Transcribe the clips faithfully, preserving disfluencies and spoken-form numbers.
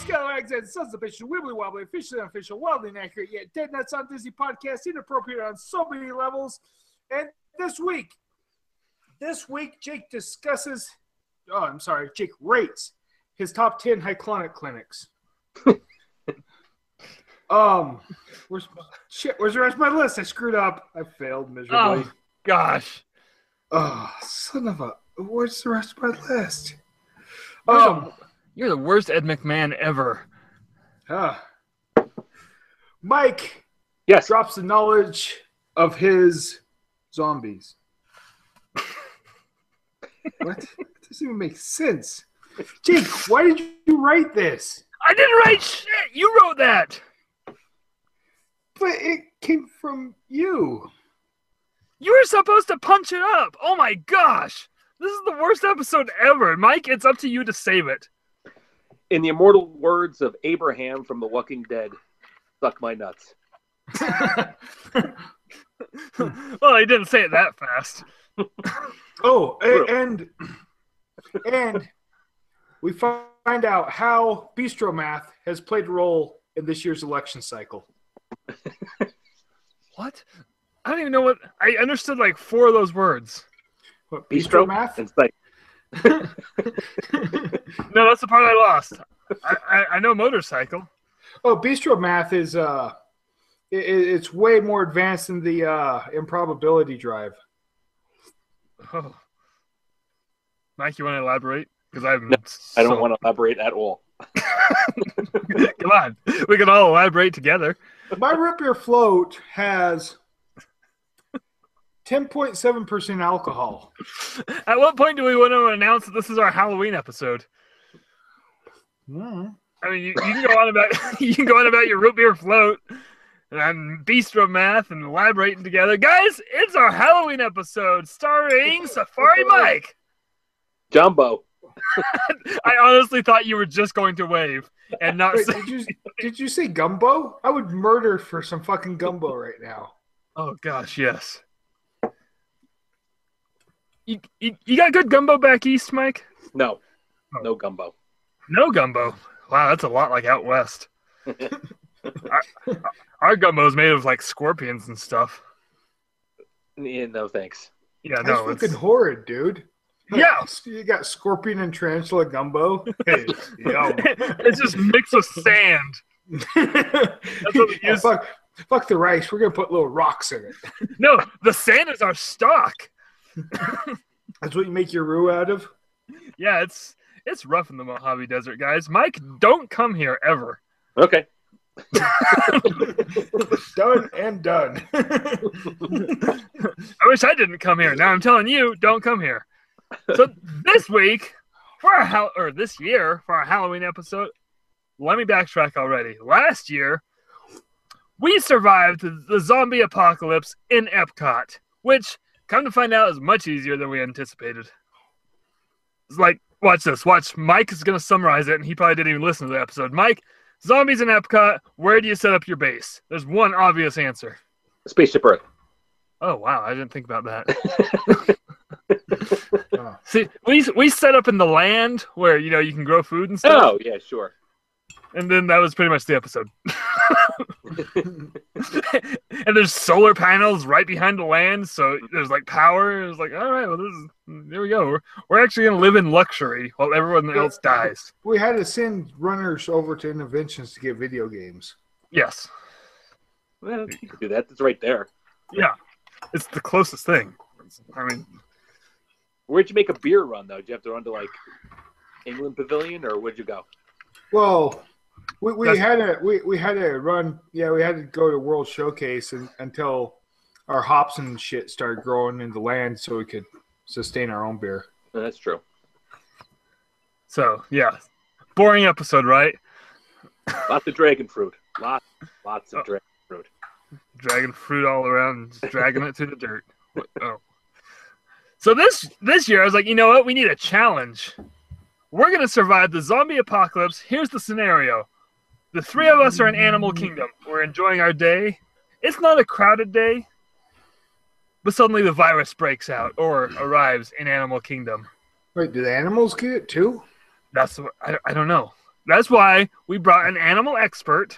Scalawags and Sons of Bitch, Wibbly Wobbly, officially unofficial, wildly inaccurate, yet dead nuts on Disney podcast, inappropriate on so many levels. And this week, this week, Jake discusses, oh, I'm sorry, Jake rates his top ten Hyclonic clinics. um, where's shit? Where's the rest of my list? I screwed up. I failed miserably. Oh, gosh. Oh, son of a, where's the rest of my list? You're, Um, the, you're the worst Ed McMahon ever. uh, Mike Yes. drops the knowledge of his zombies. What? It doesn't even make sense. Jake, why did you write this? I didn't write shit. You wrote that. But it came from you. You were supposed to punch it up. Oh, my gosh. This is the worst episode ever. Mike, it's up to you to save it. In the immortal words of Abraham from The Walking Dead, suck my nuts. Well, he didn't say it that fast. Oh, a- and and we find out how Bistro Math has played a role in this year's election cycle. What? I don't even know what... I understood like four of those words. What, Bistro, Bistro Math? and like, No, that's the part I lost. I, I, I know motorcycle. Oh, Bistro Math is uh, it, it's way more advanced than the uh, improbability drive. Oh. Mike, you want to elaborate? Because I'm. No, I don't so... want to elaborate at all. Come on, we can all elaborate together. My root beer float has ten point seven percent alcohol. At what point do we want to announce that this is our Halloween episode? Mm. I mean, you, you can go on about you can go on about your root beer float and Bistro Math and elaborating together, guys. It's our Halloween episode starring Safari Mike. Jumbo. I honestly thought you were just going to wave and not Wait, say. did you did you say gumbo? I would murder for some fucking gumbo right now. Oh gosh, yes. You, you, you got good gumbo back east, Mike? No. Oh. No gumbo. No gumbo. Wow, that's a lot like out west. our, our gumbo is made of like scorpions and stuff. Yeah, no thanks. Yeah, That's no, fucking it's, horrid, dude. yeah. You got scorpion and tarantula gumbo. Hey, yo. It's just mixed with sand. That's what we use. fuck, fuck the rice. We're gonna put little rocks in it. No, the sand is our stock. That's what you make your roux out of. Yeah, it's it's rough in the Mojave Desert, guys. Mike, don't come here ever. Okay. Done and done. I wish I didn't come here. Now I'm telling you, don't come here. So this week, for our Hall- or this year for our Halloween episode, let me backtrack already. Last year, we survived the zombie apocalypse in Epcot, which, come to find out, is much easier than we anticipated. It's like, watch this. Watch. Mike is going to summarize it, and he probably didn't even listen to the episode. Mike, zombies in Epcot, where do you set up your base? There's one obvious answer. Spaceship Earth. Oh, wow. I didn't think about that. Oh. See, we we set up in the land where, you know, you can grow food and stuff. Oh, yeah, sure. And then that was pretty much the episode. And there's solar panels right behind the land, so there's like power. It's like, all right, well, this is, there we go. We're, we're actually going to live in luxury while everyone else dies. We had to send runners over to Interventions to get video games. Yes. Well, you can do that. It's right there. Yeah. It's the closest thing. I mean, where'd you make a beer run, though? Did you have to run to, like, England Pavilion, or where'd you go? Well, we, we That's- had to we, we had to run. Yeah, we had to go to World Showcase and, until our hops and shit started growing in the land, so we could sustain our own beer. Oh, that's true. So, yeah. Boring episode, right? Lots of dragon fruit. Lots, lots of Oh. dragon fruit. Dragging fruit all around, just dragging it through the dirt. What- Oh. So this this year, I was like, you know what? We need a challenge. We're going to survive the zombie apocalypse. Here's the scenario. The three of us are in Animal Kingdom. We're enjoying our day. It's not a crowded day, but suddenly the virus breaks out or arrives in Animal Kingdom. Wait, do the animals get it too? That's what, I, I don't know. That's why we brought an animal expert.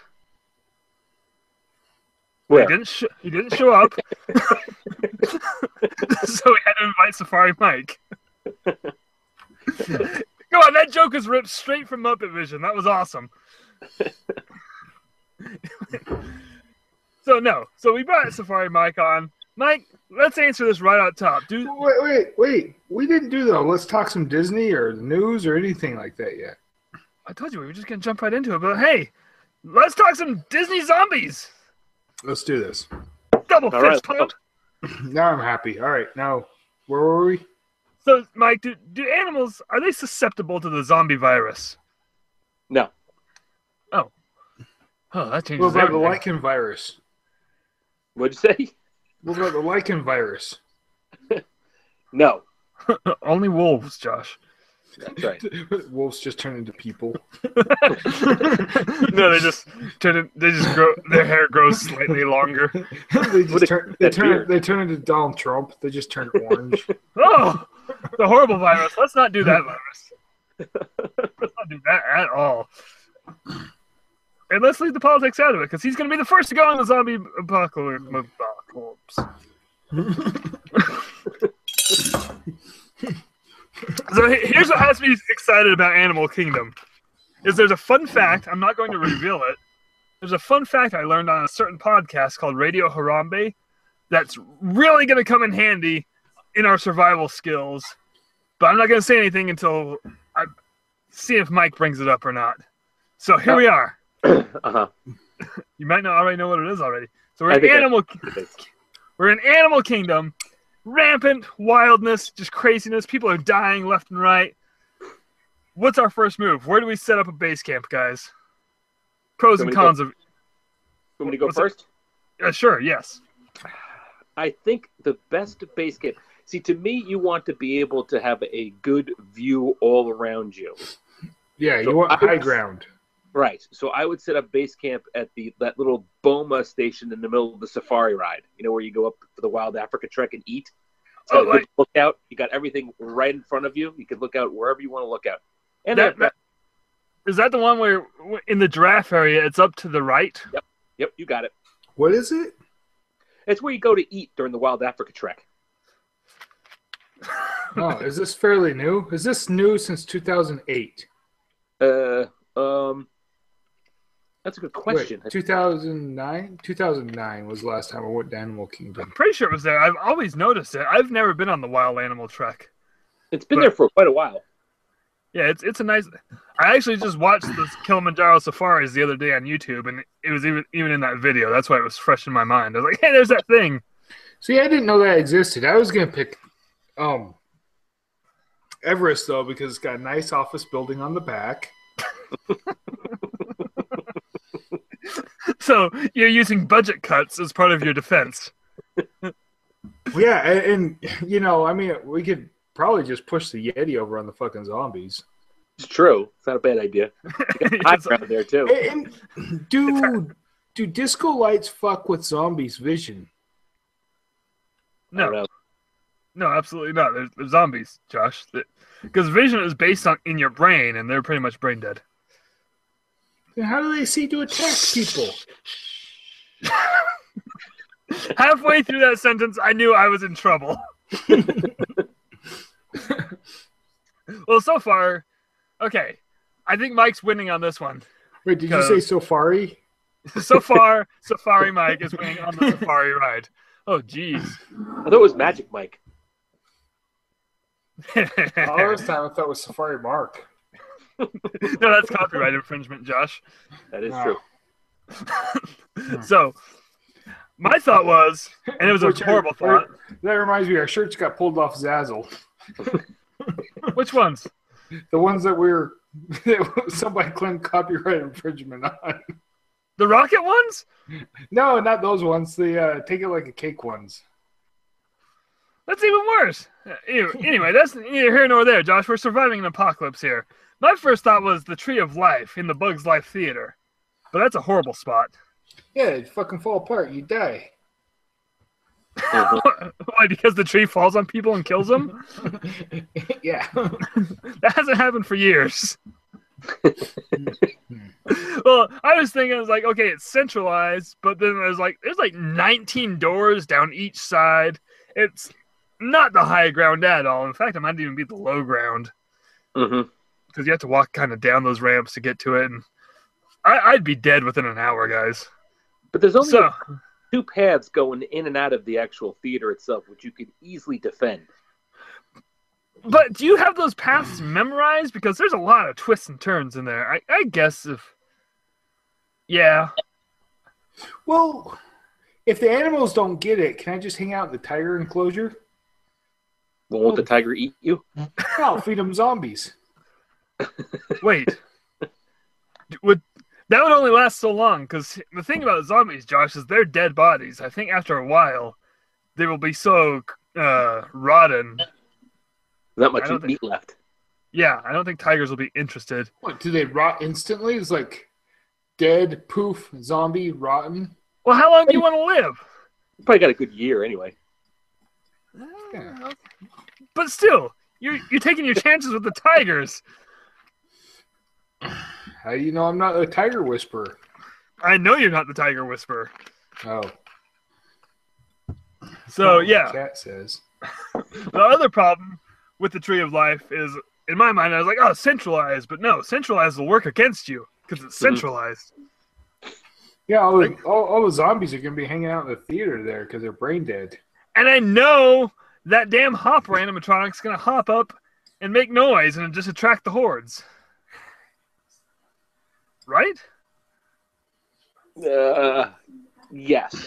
Where? He didn't. Sh- he didn't show up, so we had to invite Safari Mike. Come on, that joke is ripped straight from Muppet Vision. That was awesome. So no, so we brought Safari Mike on. Mike, let's answer this right out top, dude. Wait, wait, wait. We didn't do though. Let's talk some Disney or the news or anything like that yet. I told you we were just gonna jump right into it, but hey, let's talk some Disney zombies. Let's do this. Double All fist right. pump. Now I'm happy. All right, now where were we? So, Mike, do do animals are they susceptible to the zombie virus? No. Oh, oh, that changes What about the everything. lichen virus? What'd you say? What about the lichen virus? No. Only wolves, Josh. That's right. Wolves just turn into people. No, they just turn. it- They just grow. Their hair grows slightly longer. they What just is turn. They that turn. beard? They turn into Donald Trump. They just turn orange. Oh, the horrible virus. Let's not do that virus. Let's not do that at all. And let's leave the politics out of it, because he's going to be the first to go on the zombie apocalypse. So he- here's what has me excited about Animal Kingdom. Is there's a fun fact, I'm not going to reveal it. There's a fun fact I learned on a certain podcast called Radio Harambe that's really going to come in handy in our survival skills. But I'm not going to say anything until I see if Mike brings it up or not. So here we are. Uh-huh. You might not already know what it is already. So we're I in think I- Animal We're in Animal Kingdom. Rampant wildness, just craziness. People are dying left and right. What's our first move? Where do we set up a base camp, guys? Pros and Want me to go- cons of Want me to go What's that? first? uh, sure, yes. I think the best base camp. See, to me, you want to be able to have a good view all around you. Yeah, you So want I high would- ground. Right. So I would set up base camp at the that little Boma station in the middle of the safari ride. You know, where you go up for the Wild Africa Trek and eat. It's got Oh, a good like- lookout. You got everything right in front of you. You can look out wherever you want to look out. And That, that, that, is that the one where in the giraffe area it's up to the right? yep, you got it. What is it? It's where you go to eat during the Wild Africa Trek. Oh, is this fairly new? Is this new since two thousand eight? Uh, um, that's a good question. Wait, two thousand nine? two thousand nine was the last time I went to Animal Kingdom. I'm pretty sure it was there. I've always noticed it. I've never been on the wild animal trek. It's been but- there for quite a while. Yeah, it's it's a nice. I actually just watched the Kilimanjaro safaris the other day on YouTube, and it was even even in that video. That's why it was fresh in my mind. I was like, "Hey, there's that thing." See, I didn't know that existed. I was gonna pick um Everest though because it's got a nice office building on the back. So you're using budget cuts as part of your defense. Yeah, and, and you know, I mean, we could probably just push the Yeti over on the fucking zombies. It's true. It's not a bad idea. You got high ground there too. And, and do do disco lights fuck with zombies' vision? I don't No, know. no, absolutely not. There's, there's zombies, Josh. Because vision is based on in your brain, and they're pretty much brain dead. Then how do they see to attack people? Halfway through that sentence, I knew I was in trouble. Well, so far, okay. I think Mike's winning on this one. Wait, did you say Safari? So far, Safari Mike is winning on the Safari ride. Oh, jeez. I thought it was Magic Mike. All this time I thought it was Safari Mark. No, that's copyright infringement, Josh. That is Wow. true. So, my thought was, and it was a Which- horrible thought. That reminds me, our shirts got pulled off Zazzle. Which ones? The ones that we were somebody claimed copyright infringement on. The rocket ones? No, not those ones. The uh, take it like a cake ones. That's even worse. Anyway, anyway, that's neither here nor there, Josh. We're surviving an apocalypse here. My first thought was the Tree of Life in the Bugs Life Theater. But that's a horrible spot. Yeah, it fucking fall apart. You die. Why? Because the tree falls on people and kills them? Yeah. That hasn't happened for years. Well, I was thinking, I was like, okay, it's centralized, but then there's like, there's like nineteen doors down each side. It's not the high ground at all. In fact, it might even be the low ground. Mm-hmm. Because you have to walk kind of down those ramps to get to it. And I, I'd be dead within an hour, guys. But there's only So, two paths going in and out of the actual theater itself, which you could easily defend. but do you have those paths memorized? Because there's a lot of twists and turns in there. I, I guess if, yeah. Well, if the animals don't get it, can I just hang out in the tiger enclosure? Well, won't the tiger eat you? I'll feed them zombies. Wait. Would that would only last so long? Because the thing about zombies, Josh, is they're dead bodies. I think after a while, they will be so uh, rotten. Not much I don't meat think- left. Yeah, I don't think tigers will be interested. What, do they rot instantly? It's like dead, poof, zombie, rotten. Well, how long do you want to live? You probably got a good year anyway. Yeah. But still, you're you're taking your chances with the tigers. How do you know I'm not a tiger whisperer? I know you're not the tiger whisperer. Oh. So What yeah, Cat says. the other problem with the tree of life is, in my mind, I was like, oh, centralized, but no, centralized will work against you because it's Mhm. centralized. Yeah, all the, all, all the zombies are going to be hanging out in the theater there because they're brain dead. And I know that damn hopper animatronic's gonna hop up and make noise and just attract the hordes. Right? Uh, yes.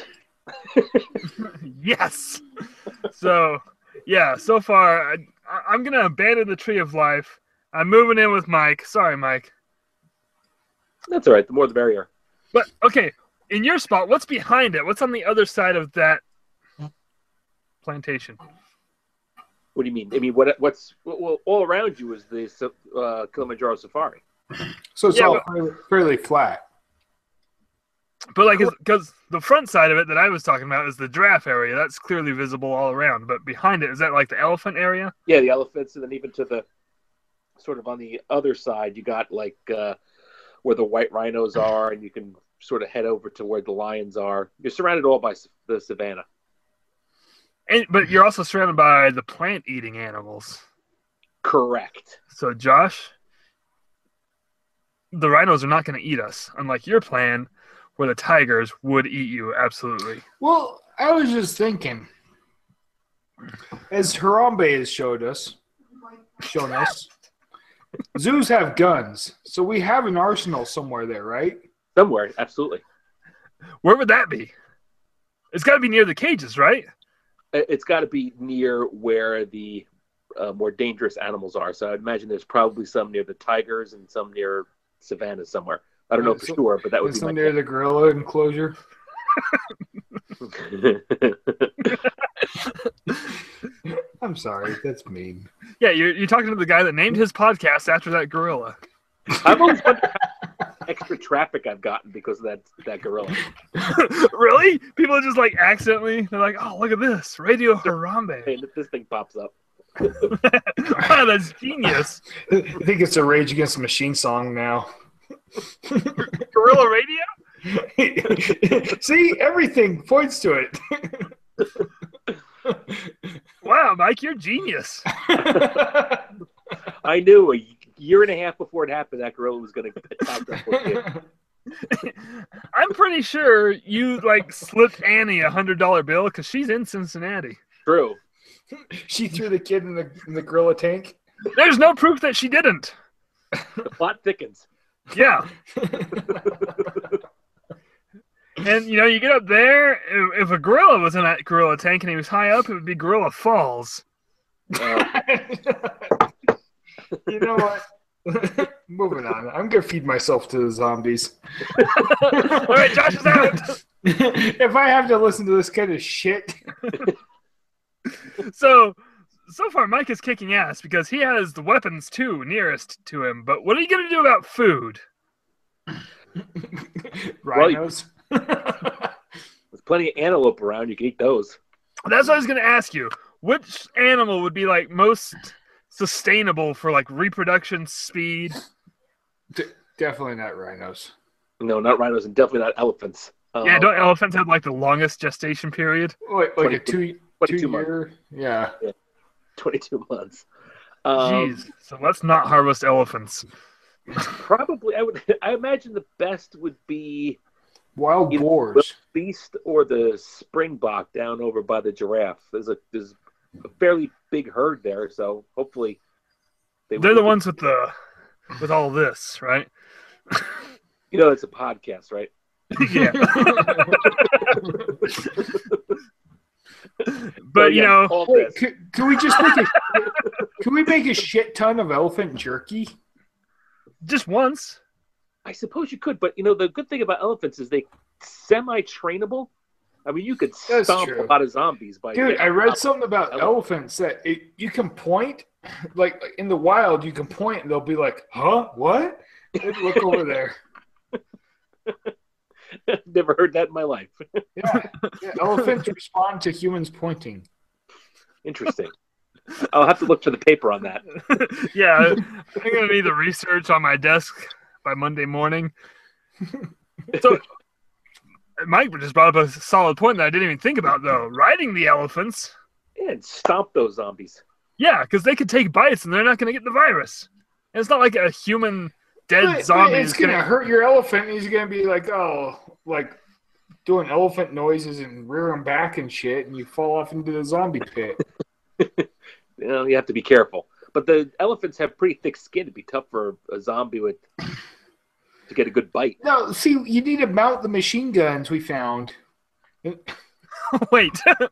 Yes. So, yeah, so far, I, I'm going to abandon the tree of life. I'm moving in with Mike. Sorry, Mike. That's all right. The more the merrier. But, okay, in your spot, what's behind it? What's on the other side of that plantation? What do you mean? I mean, what? What's well, all around you is the uh, Kilimanjaro Safari. So it's Yeah, all but- fairly, fairly flat. But, like, because the front side of it that I was talking about is the giraffe area. That's clearly visible all around. But behind it, is that, like, the elephant area? Yeah, the elephants, and then even to the sort of on the other side, you got like uh, where the white rhinos are, and you can sort of head over to where the lions are. You're surrounded all by s- the savannah. And, but you're also surrounded by the plant-eating animals. Correct. So, Josh, the rhinos are not going to eat us, unlike your plan, where the tigers would eat you. Absolutely. Well, I was just thinking, as Harambe has showed us, shown us, zoos have guns, so we have an arsenal somewhere there, right? Somewhere, absolutely. Where would that be? It's got to be near the cages, right? It- It's got to be near where the uh, more dangerous animals are. So I'd imagine there's probably some near the tigers and some near savannah somewhere. I don't know Yeah, for so- sure, but that would And be some my near the gorilla enclosure. I'm sorry, that's mean. Yeah, you're, you're talking to the guy that named his podcast after that gorilla. I've always wondered how extra traffic I've gotten because of that that gorilla. Really? People just like accidentally, they're like, oh, look at this. Radio Harambe. Hey, this thing pops up. Wow, that's genius. I think it's a Rage Against the Machine song now. Gorilla Radio? See, everything points to it. Wow, Mike, you're genius. I knew a year and a half before it happened that gorilla was going to attack that poor kid. I'm pretty sure you like slipped Annie a hundred dollar bill because she's in Cincinnati. True. She threw the kid in the in the gorilla tank. There's no proof that she didn't. The plot thickens. Yeah. And you know, you get up there. If, if a gorilla was in that gorilla tank and he was high up, it would be Gorilla Falls. Uh, You know what? Moving on. I'm gonna feed myself to the zombies. All right, Josh is out. If I have to listen to this kind of shit, So, so far, Mike is kicking ass because he has the weapons too nearest to him. But what are you gonna do about food? rhinos. there's plenty of antelope around. You can eat those. That's what I was gonna ask you. Which animal would be like most sustainable for like reproduction speed? D- definitely not rhinos. No, not rhinos, and definitely not elephants. Um, Yeah, don't elephants have like the longest gestation period? Like, like a twenty-two two, two twenty-two months. year, yeah. twenty-two months. Um, Jeez. So let's not harvest elephants. Probably, I would. I imagine the best would be Wild either boars. the beast or the springbok down over by the giraffe. There's a there's a fairly big herd there, so hopefully they They're the ones with the with all this, right? You know, it's a podcast, right? Yeah. So, But you yeah, know, all Wait, this. can, can we just make a can we make a shit ton of elephant jerky? just once. I suppose you could, but you know, the good thing about elephants is they semi-trainable. I mean, you could That's stomp true. a lot of zombies by. Dude, I read something about Elephant. elephants that it, you can point, like in the wild, you can point and they'll be like, "Huh? What?" And look over there. Never heard that in my life. Yeah, yeah, elephants respond to humans pointing. Interesting. I'll have to look for the paper on that. Yeah, I'm gonna need the research on my desk by Monday morning. So, Mike just brought up a solid point that I didn't even think about, though. Riding the elephants, Yeah, and stomp those zombies. yeah, because they could take bites and they're not gonna get the virus. And it's not like a human dead But- but zombie. it's is gonna gonna- hurt your elephant. He's gonna be like, oh, like doing elephant noises and rearing back and shit, and you fall off into the zombie pit. You know, you have to be careful. But the elephants have pretty thick skin. It'd be tough for a zombie with to get a good bite. No, see, you need to mount the machine guns we found. Wait.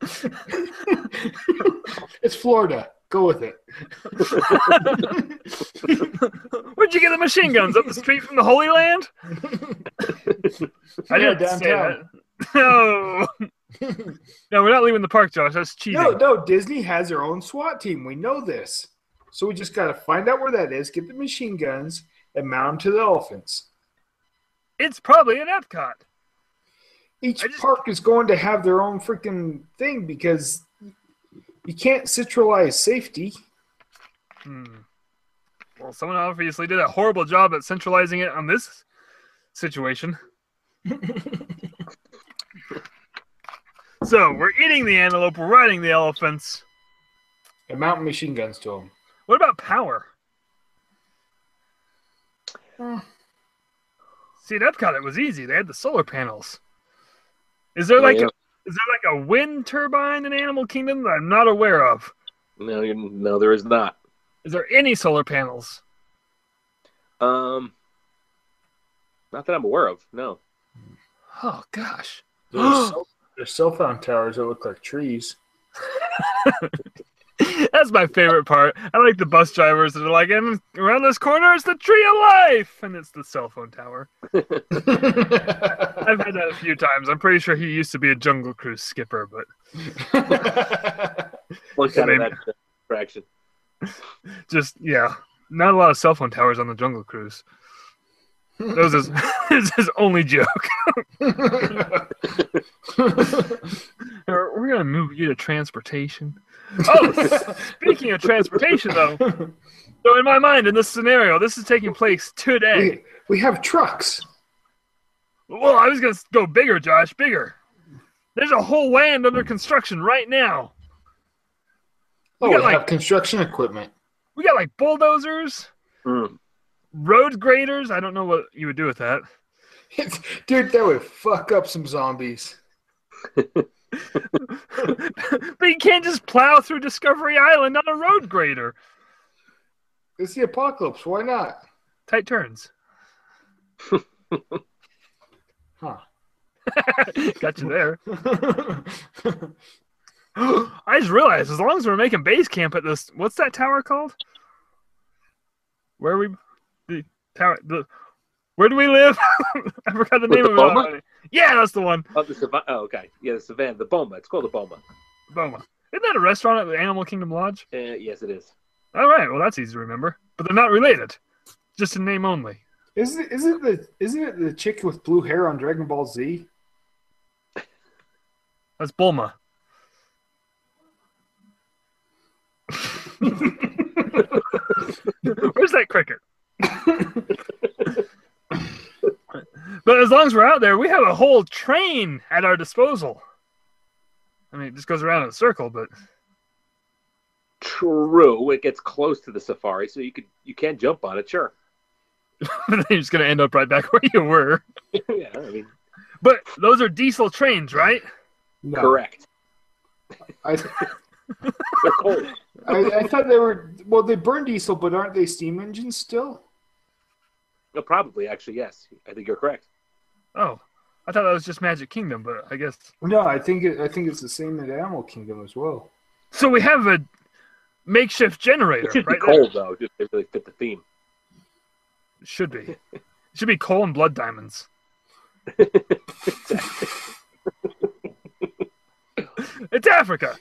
It's Florida. Go with it. Where'd you get the machine guns? Up the street from the Holy Land? I Yeah, didn't say downtown. that. No. No, we're not leaving the park, Josh. That's cheating. No, no, Disney has their own SWAT team. We know this. So we just got to find out where that is, get the machine guns, and mount them to the elephants. It's probably in Epcot. Each I just- park is going to have their own freaking thing because you can't centralize safety. Hmm. Well, someone obviously did a horrible job at centralizing it on this situation. So, we're eating the antelope, we're riding the elephants. And mounting machine guns to them. What about power? Hmm. See, at Epcot, it was easy. They had the solar panels. Is there like Yeah. a, is there like a wind turbine in Animal Kingdom that I'm not aware of? No, you no, there is not. Is there any solar panels? Um, not that I'm aware of. No. Oh gosh. There's, cell, there's cell phone towers that look like trees. That's my favorite part. I like the bus drivers that are like, and around this corner is the tree of life, and it's the cell phone tower. I've had that a few times. I'm pretty sure he used to be a Jungle Cruise skipper, but Look at Maybe. that distraction. just yeah, not a lot of cell phone towers on the Jungle Cruise. That was his, his, his only joke. We're gonna move you to transportation. Oh, speaking of transportation, though, so in my mind, in this scenario, this is taking place today. we, we have trucks. Well, I was gonna go bigger, Josh, bigger. There's a whole land under construction right now. Oh, We we, got, like- have construction equipment. We got like bulldozers, Mm. road graders. I don't know what you would do with that. Dude, that would fuck up some zombies. But you can't just plow through Discovery Island on a road grader. It's the apocalypse. Why not? Tight turns. Huh. Got you there. I just realized, as long as we're making base camp at this, what's that tower called? Where we, the tower, the, where do we live? I forgot the With name the of Boma? it. Yeah, that's the one. Oh, the Savannah. Oh, okay. Yeah, the Savannah. The Boma. It's called the Boma. Boma. Isn't that a restaurant at the Animal Kingdom Lodge? Uh, yes, it is. All right, well that's easy to remember. But they're not related, just in name only. Isn't it, isn't the isn't it the chick with blue hair on Dragon Ball Z? That's Bulma. Where's that cricket? But as long as we're out there, we have a whole train at our disposal. I mean, it just goes around in a circle, but True, it gets close to the safari, so you could you can jump on it, sure. then you're just gonna end up right back where you were. Yeah, I mean, But those are diesel trains, right? No. correct. I, They're cold. I, I thought they were, well, they burn diesel, but aren't they steam engines still? No, probably, actually, yes. I think you're correct. Oh, I thought that was just Magic Kingdom, but I guess. No, I think it, I think it's the same in Animal Kingdom as well. So we have a makeshift generator, It should right be there. cold, though, just to really fit the theme. It should be. It should be coal and blood diamonds. It's Africa.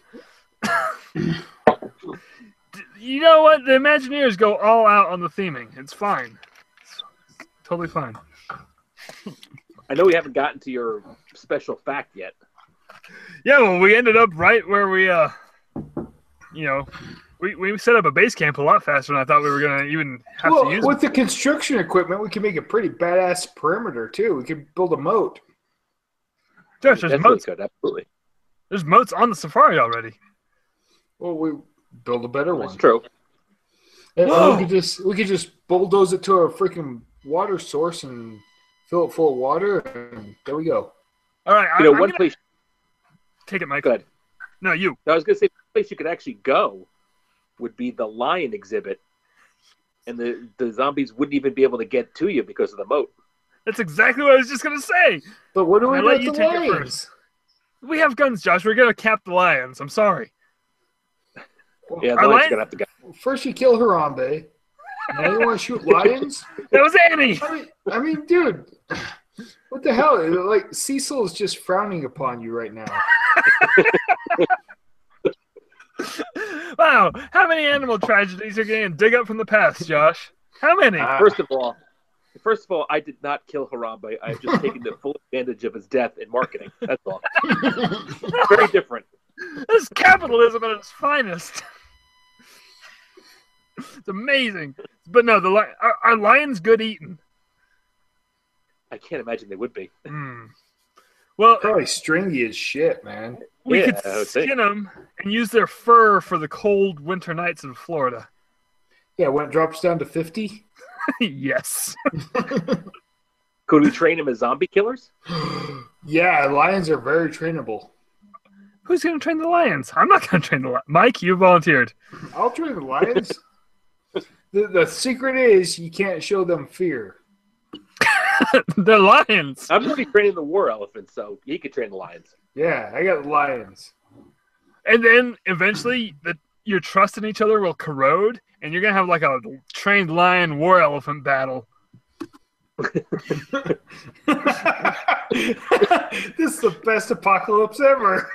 You know what? The Imagineers go all out on the theming. It's fine. It's totally fine. I know we haven't gotten to your special fact yet. Yeah, well, we ended up right where we, uh, you know, we, we set up a base camp a lot faster than I thought we were going to even have Well, to use with it. the construction equipment, we can make a pretty badass perimeter too. We could build a moat. Josh, there's Definitely moats, could, absolutely. there's moats on the safari already. Well, we build a better one. That's true. And Whoa. we could just we could just bulldoze it to a freaking water source and fill it full of water, and there we go. All right, You I, know, I'm one gonna place. take it, Mike. Good. No, you. I was going to say, one place you could actually go would be the lion exhibit, and the, the zombies wouldn't even be able to get to you because of the moat. That's exactly what I was just going to say. But what do we I do let with you the take it lions? first. We have guns, Josh. We're going to cap the lions. I'm sorry. Yeah, the Our lions lion- are going to have to go. First you kill Harambe, now you want to shoot lions? That was Annie. I mean, I mean, dude, what the hell? Like Cecil is just frowning upon you right now. Wow. How many animal tragedies are going to dig up from the past, Josh? How many? Ah. First of all, first of all, I did not kill Harambe. I've just taken the full advantage of his death in marketing. That's all. Very different. This is capitalism at its finest. It's amazing. But no, the li- are, are lions good eating? I can't imagine they would be. Hmm. Well, Probably stringy as shit, man. we Yeah, could I would think. skin them and use their fur for the cold winter nights in Florida. Yeah, when it drops down to fifty. Yes. Could we train him as zombie killers? Yeah, lions are very trainable. Who's going to train the lions? I'm not going to train the lions. Mike, you volunteered. I'll train the lions. the, the secret is you can't show them fear. They're lions. I'm already training the war elephant, so he could train the lions. Yeah, I got lions. And then eventually the, your trust in each other will corrode, and you're going to have like a trained lion war elephant battle. This is the best apocalypse ever.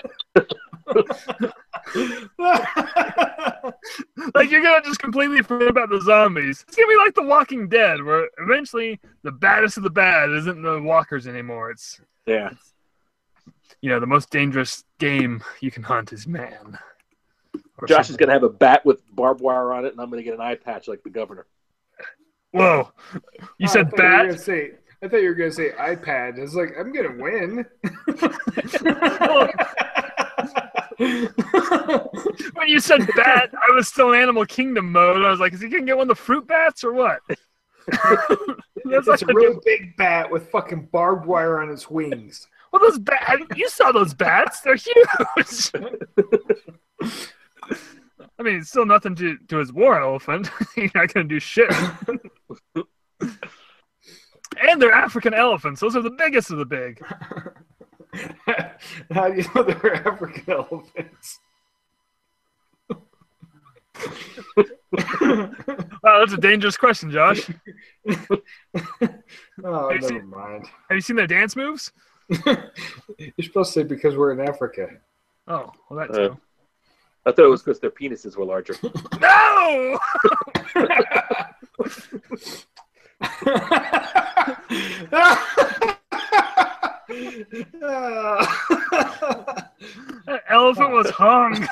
Like, you're going to just completely forget about the zombies. It's going to be like The Walking Dead, where eventually the baddest of the bad isn't the walkers anymore. It's, Yeah. you know, the most dangerous game you can hunt is man. Or Josh is something. going to have a bat with barbed wire on it, and I'm going to get an eye patch like the governor. Whoa. You Oh, said I thought you were bat? gonna say, I thought you were going to say iPad. It's like, I'm going to win. When you said bat, I was still in Animal Kingdom mode. I was like, is he going to get one of the fruit bats or what? That's It's like a a really big bat with fucking barbed wire on its wings. Well, those bats, you saw those bats. They're huge. I mean, it's still nothing to, to his war elephant. You're not going to do shit. And they're African elephants. Those are the biggest of the big. How do you know they're African elephants? Wow, that's a dangerous question, Josh. Oh, Have you never seen- mind. Have you seen their dance moves? You're supposed to say because we're in Africa. Oh, well, that Uh, too. I thought it was because their penises were larger. No! That elephant was hung.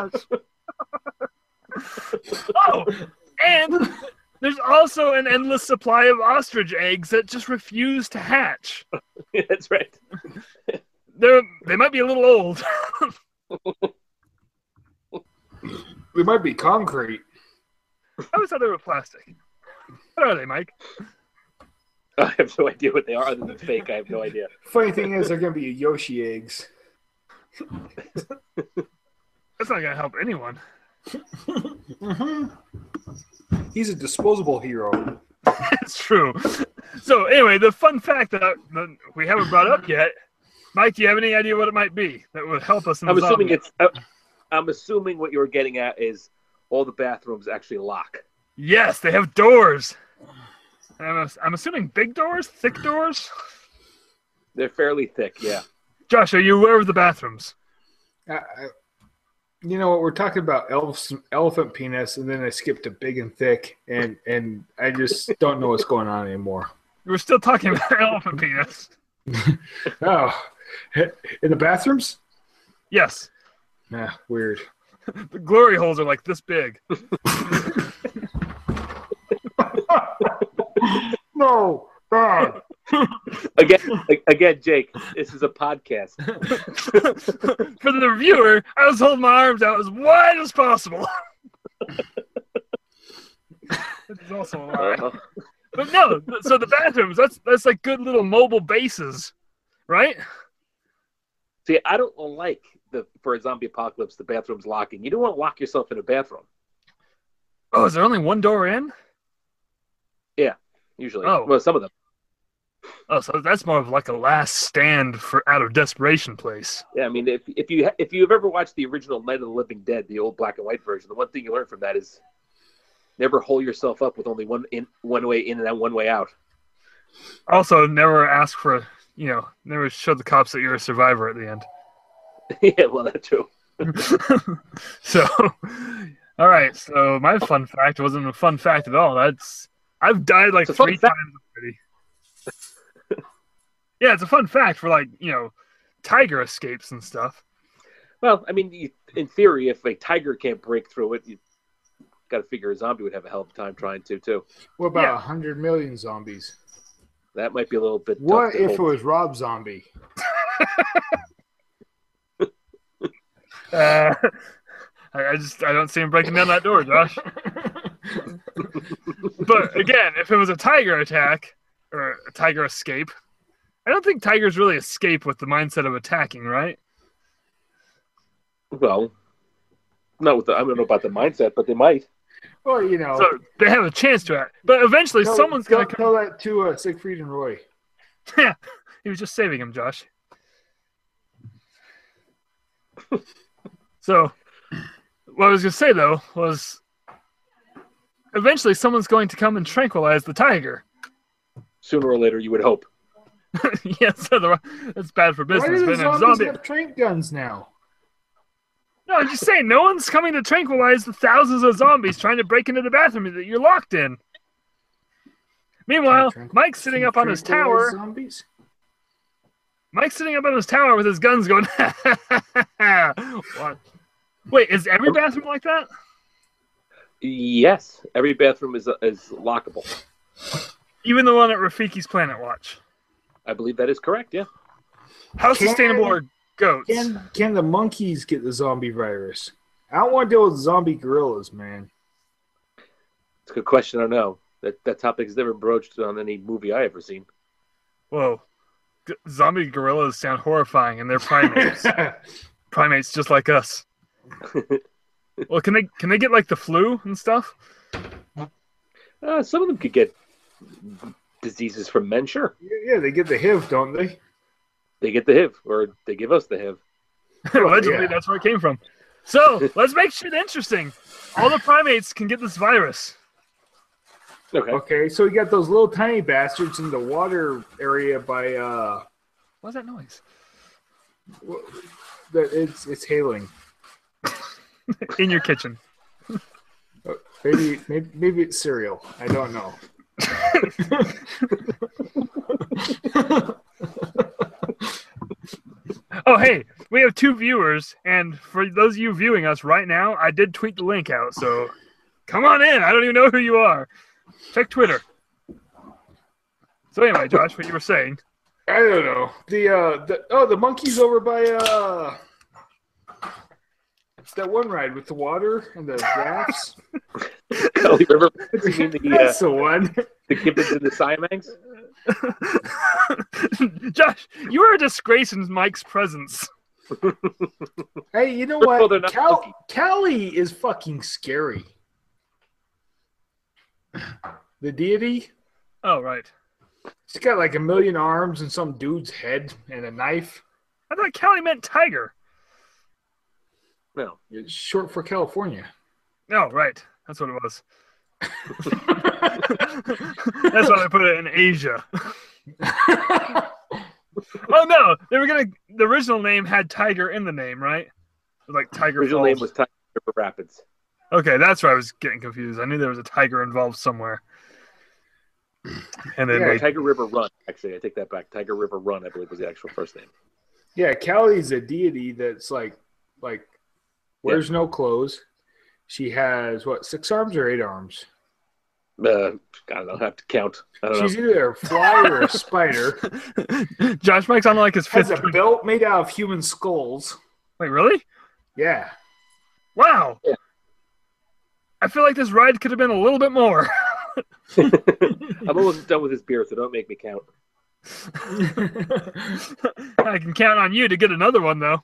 Josh. Oh, and there's also an endless supply of ostrich eggs that just refuse to hatch. That's right. They're they might be a little old. They might be concrete. I always thought they were plastic. What are they, Mike? I have no idea what they are other than fake. I have no idea. Funny thing is, they're going to be Yoshi eggs. That's not going to help anyone. Mm-hmm. He's a disposable hero. It's true. So anyway, the fun fact that, I, that we haven't brought up yet, Mike, do you have any idea what it might be that would help us in the I'm assuming zombie? it's. Uh, I'm assuming what you're getting at is all the bathrooms actually lock. Yes, they have doors. I'm, I'm assuming big doors, thick doors. They're fairly thick, yeah. Josh, are you aware of the bathrooms? I, I, you know what? We're talking about elf, elephant penis, and then I skipped to big and thick, and, and I just don't know what's going on anymore. We're still talking about elephant penis. Oh, in the bathrooms? Yes. Nah, weird. The glory holes are like this big. No, God. Again, again, Jake, this is a podcast. For the viewer, I was holding my arms out as wide as possible. It's also a lie. Uh, But no, so the bathrooms, that's that's like good little mobile bases, right? See, I don't like the for a zombie apocalypse the bathroom's locking. You don't want to lock yourself in a bathroom. Oh, is there only one door in? Yeah, usually. Oh. Well, some of them. Oh, so that's more of like a last stand for out of desperation place. Yeah, I mean, if if you if you've ever watched the original Night of the Living Dead, the old black and white version, the one thing you learn from that is never hole yourself up with only one in one way in and then one way out. Also, never ask for, you know, never show the cops that you're a survivor at the end. Yeah, well, that's true. So, all right. So my fun fact wasn't a fun fact at all. That's I've died like It's a fun three fact. times already. Yeah, it's a fun fact for like, you know, tiger escapes and stuff. Well, I mean, you, in theory, if a tiger can't break through it, you got to figure a zombie would have a hell of a time trying to, too. What about a Yeah. hundred million zombies? That might be a little bit. What tough to if it hold. was Rob Zombie? Uh, I, I just I don't see him breaking down that door, Josh. But again, if it was a tiger attack or a tiger escape, I don't think tigers really escape with the mindset of attacking, right? Well, not with the. I don't know about the mindset, but they might. Well, you know. So they have a chance to act. But eventually, tell, someone's tell, going to come. tell that to uh, Siegfried and Roy. Yeah, he was just saving him, Josh. So, what I was going to say, though, was eventually someone's going to come and tranquilize the tiger. Sooner or later, you would hope. Yeah, so the, that's bad for Why business. do the But in a zombies zombie... have trank guns now? No, I'm just saying, no one's coming to tranquilize the thousands of zombies trying to break into the bathroom that you're locked in. Meanwhile, Tranquil- Mike's sitting up on his tranquilize tower. Zombies? Mike's sitting up on his tower with his guns going. What? Wait, is every bathroom like that? Yes, every bathroom is is lockable. Even the one at Rafiki's Planet Watch. I believe that is correct. Yeah. How Can- sustainable are goats? Can can the monkeys get the zombie virus? I don't want to deal with zombie gorillas, man. It's a good question. I don't know. That that topic is never broached on any movie I ever seen. Whoa. G- zombie gorillas sound horrifying, and they're primates. Primates just like us. Well, can they can they get like the flu and stuff? Uh, some of them could get diseases from men. Sure, Yeah, they get the H I V, don't they? they get the H I V, or they give us the H I V. Allegedly, yeah. that's where it came from. So let's make shit interesting. All the primates can get this virus. Okay. Okay, so we got those little tiny bastards in the water area by uh, What's that noise? that it's it's hailing. In your kitchen. Maybe maybe maybe it's cereal. I don't know. Oh, hey, we have two viewers, and for those of you viewing us right now, I did tweet the link out. So come on in. I don't even know who you are. Check Twitter. So anyway, Josh, what you were saying? I don't know. The uh, the oh, the monkeys over by uh, it's that one ride with the water and the rafts. Kelly River. You mean the, That's uh, the one. the Gibbons and the Siamangs? Josh, you are a disgrace in Mike's presence. Hey, you know Well, they're what? not Cal- monkey. Callie is fucking scary. The deity. Oh, right. She's got like a million arms and some dude's head and a knife. I thought Callie meant tiger. No. It's short for California. Oh, right. That's what it was. That's why they put it in Asia. Oh no, they were gonna. The original name had tiger in the name, right? It was like Tiger Original Falls. name was Tiger River Rapids. Okay, that's where I was getting confused. I knew there was a tiger involved somewhere. And then Yeah, they, Tiger River Run. Actually, I take that back. Tiger River Run, I believe, was the actual first name. Yeah, Callie's a deity that's like, like, wears no clothes. She has what, six arms or eight arms? Uh, I don't know. I have to count. I don't She's know. either a fly or a spider. Josh Mike's on like his Has fifth. a belt made out of human skulls. Wait, really? Yeah. Wow. Yeah. I feel like this ride could have been a little bit more. I'm almost done with this beer, so don't make me count. I can count on you to get another one, though.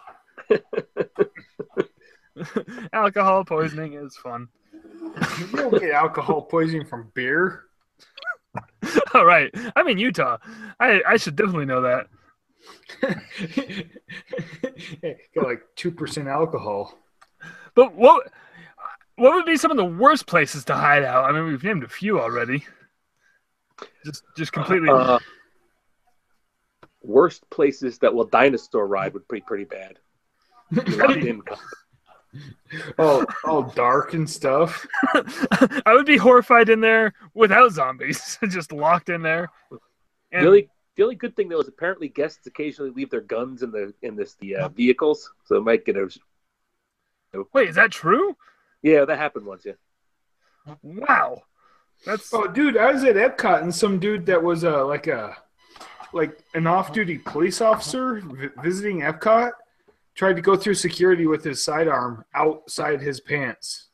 Alcohol poisoning is fun. You don't get alcohol poisoning from beer. All right. I'm in Utah. I, I should definitely know that. Got like two percent alcohol. But what what would be some of the worst places to hide out? I mean, we've named a few already. Just just completely. Uh, worst places that will dinosaur ride would be pretty bad. You're locked in. Oh, all dark and stuff. I would be horrified in there without zombies, just locked in there. And The only, the only good thing though is apparently guests occasionally leave their guns in the in this the uh, vehicles, so it might get a. wait, is that true? Yeah, that happened once. Yeah. Wow, that's Oh, dude, I was at Epcot and some dude that was uh, like a like an off-duty police officer vi- visiting Epcot tried to go through security with his sidearm outside his pants.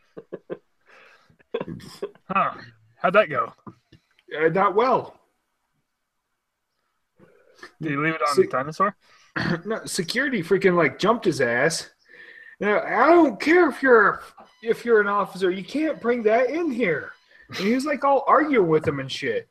huh? How'd that go? Uh, not well. Did you leave it on See- the dinosaur? No, security freaking like jumped his ass. Now, I don't care if you're if you're an officer, you can't bring that in here. And he was like all arguing with him and shit.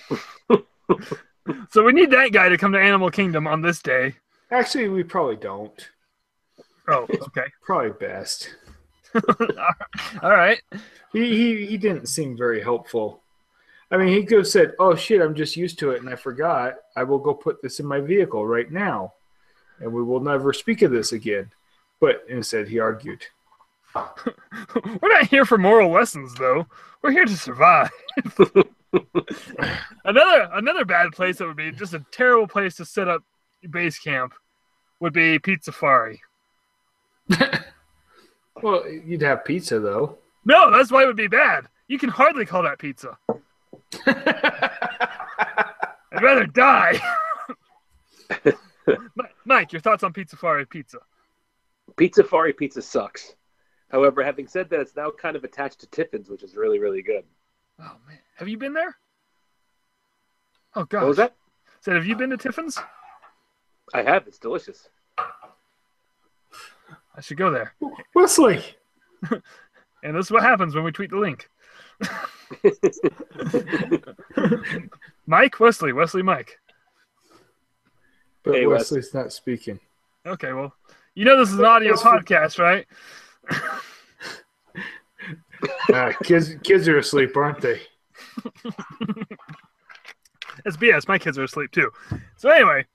So we need that guy to come to Animal Kingdom on this day. Actually, we probably don't. Oh, okay. Probably best. All right. He, he he didn't seem very helpful. I mean, he could have said, "Oh shit, I'm just used to it and I forgot. I will go put this in my vehicle right now, and we will never speak of this again." But instead, he argued. We're not here for moral lessons, though. We're here to survive. another another bad place that would be just a terrible place to set up base camp would be Pizzafari. Well, you'd have pizza though. No, that's why it would be bad. You can hardly call that pizza. I'd rather die. Mi- Mike, your thoughts on Pizzafari pizza? Pizza Fari pizza sucks. However, having said that, it's now kind of attached to Tiffin's, which is really, really good. Oh man, have you been there? Oh god, What was that? Said, have you been to Tiffin's? I have. It's delicious. I should go there. Wesley. And this is what happens when we tweet the link. Mike, Wesley, Wesley, Mike. But Hey, Wes. Wesley's not speaking. Okay, well, you know this is an audio Wesley. podcast, right? Uh, kids, kids are asleep, aren't they? It's B S. My kids are asleep too. So anyway,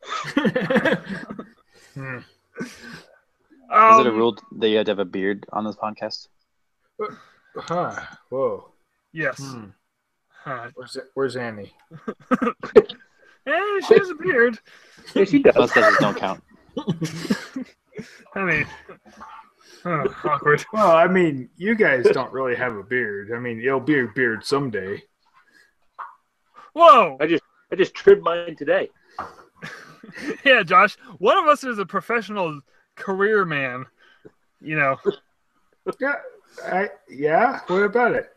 Hmm. um, Is it a rule that you had to have a beard on this podcast? Huh. Whoa. yes. Hmm. Huh. Where's Where's Annie? Eh, she has a beard. Yeah, she does. Mustaches don't count. I mean, oh, awkward. Well, I mean, you guys don't really have a beard. I mean, it'll be a beard someday. Whoa! I just I just trimmed mine today. Yeah, Josh. One of us is a professional career man. You know. Yeah, I, yeah. What about it?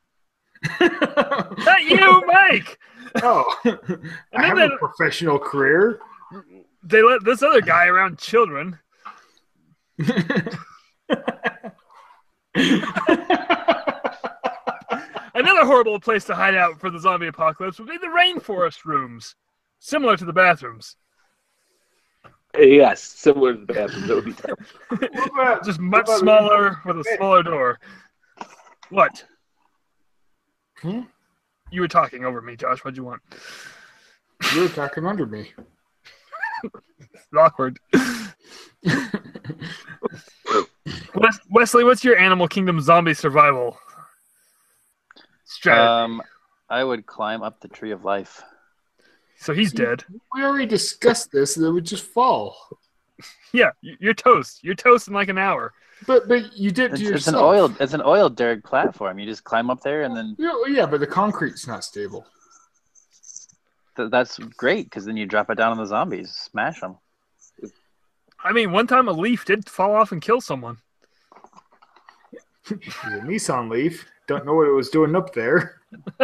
Not you, Mike. Oh, I then have they- a professional career. They let this other guy around children. Another horrible place to hide out for the zombie apocalypse would be the rainforest rooms, similar to the bathrooms. Yes, similar to the bathroom. That would be terrible. What about- Just what much about- smaller with a smaller door. What? Hmm? You were talking over me, Josh. What'd you want? You were talking under me. It's awkward. Wes- Wesley, what's your Animal Kingdom zombie survival strategy? Um, I would climb up the tree of life. So he's dead. We already discussed this. That it would just fall. Yeah, y- you're toast. You're toast in like an hour. But but you did It's, to it's an yourself. oil. It's an oil derg platform. You just climb up there, and then Yeah, yeah, but the concrete's not stable. th- that's great because then you drop it down on the zombies, smash them. I mean, one time a leaf did fall off and kill someone. The Nissan Leaf. Don't know what it was doing up there.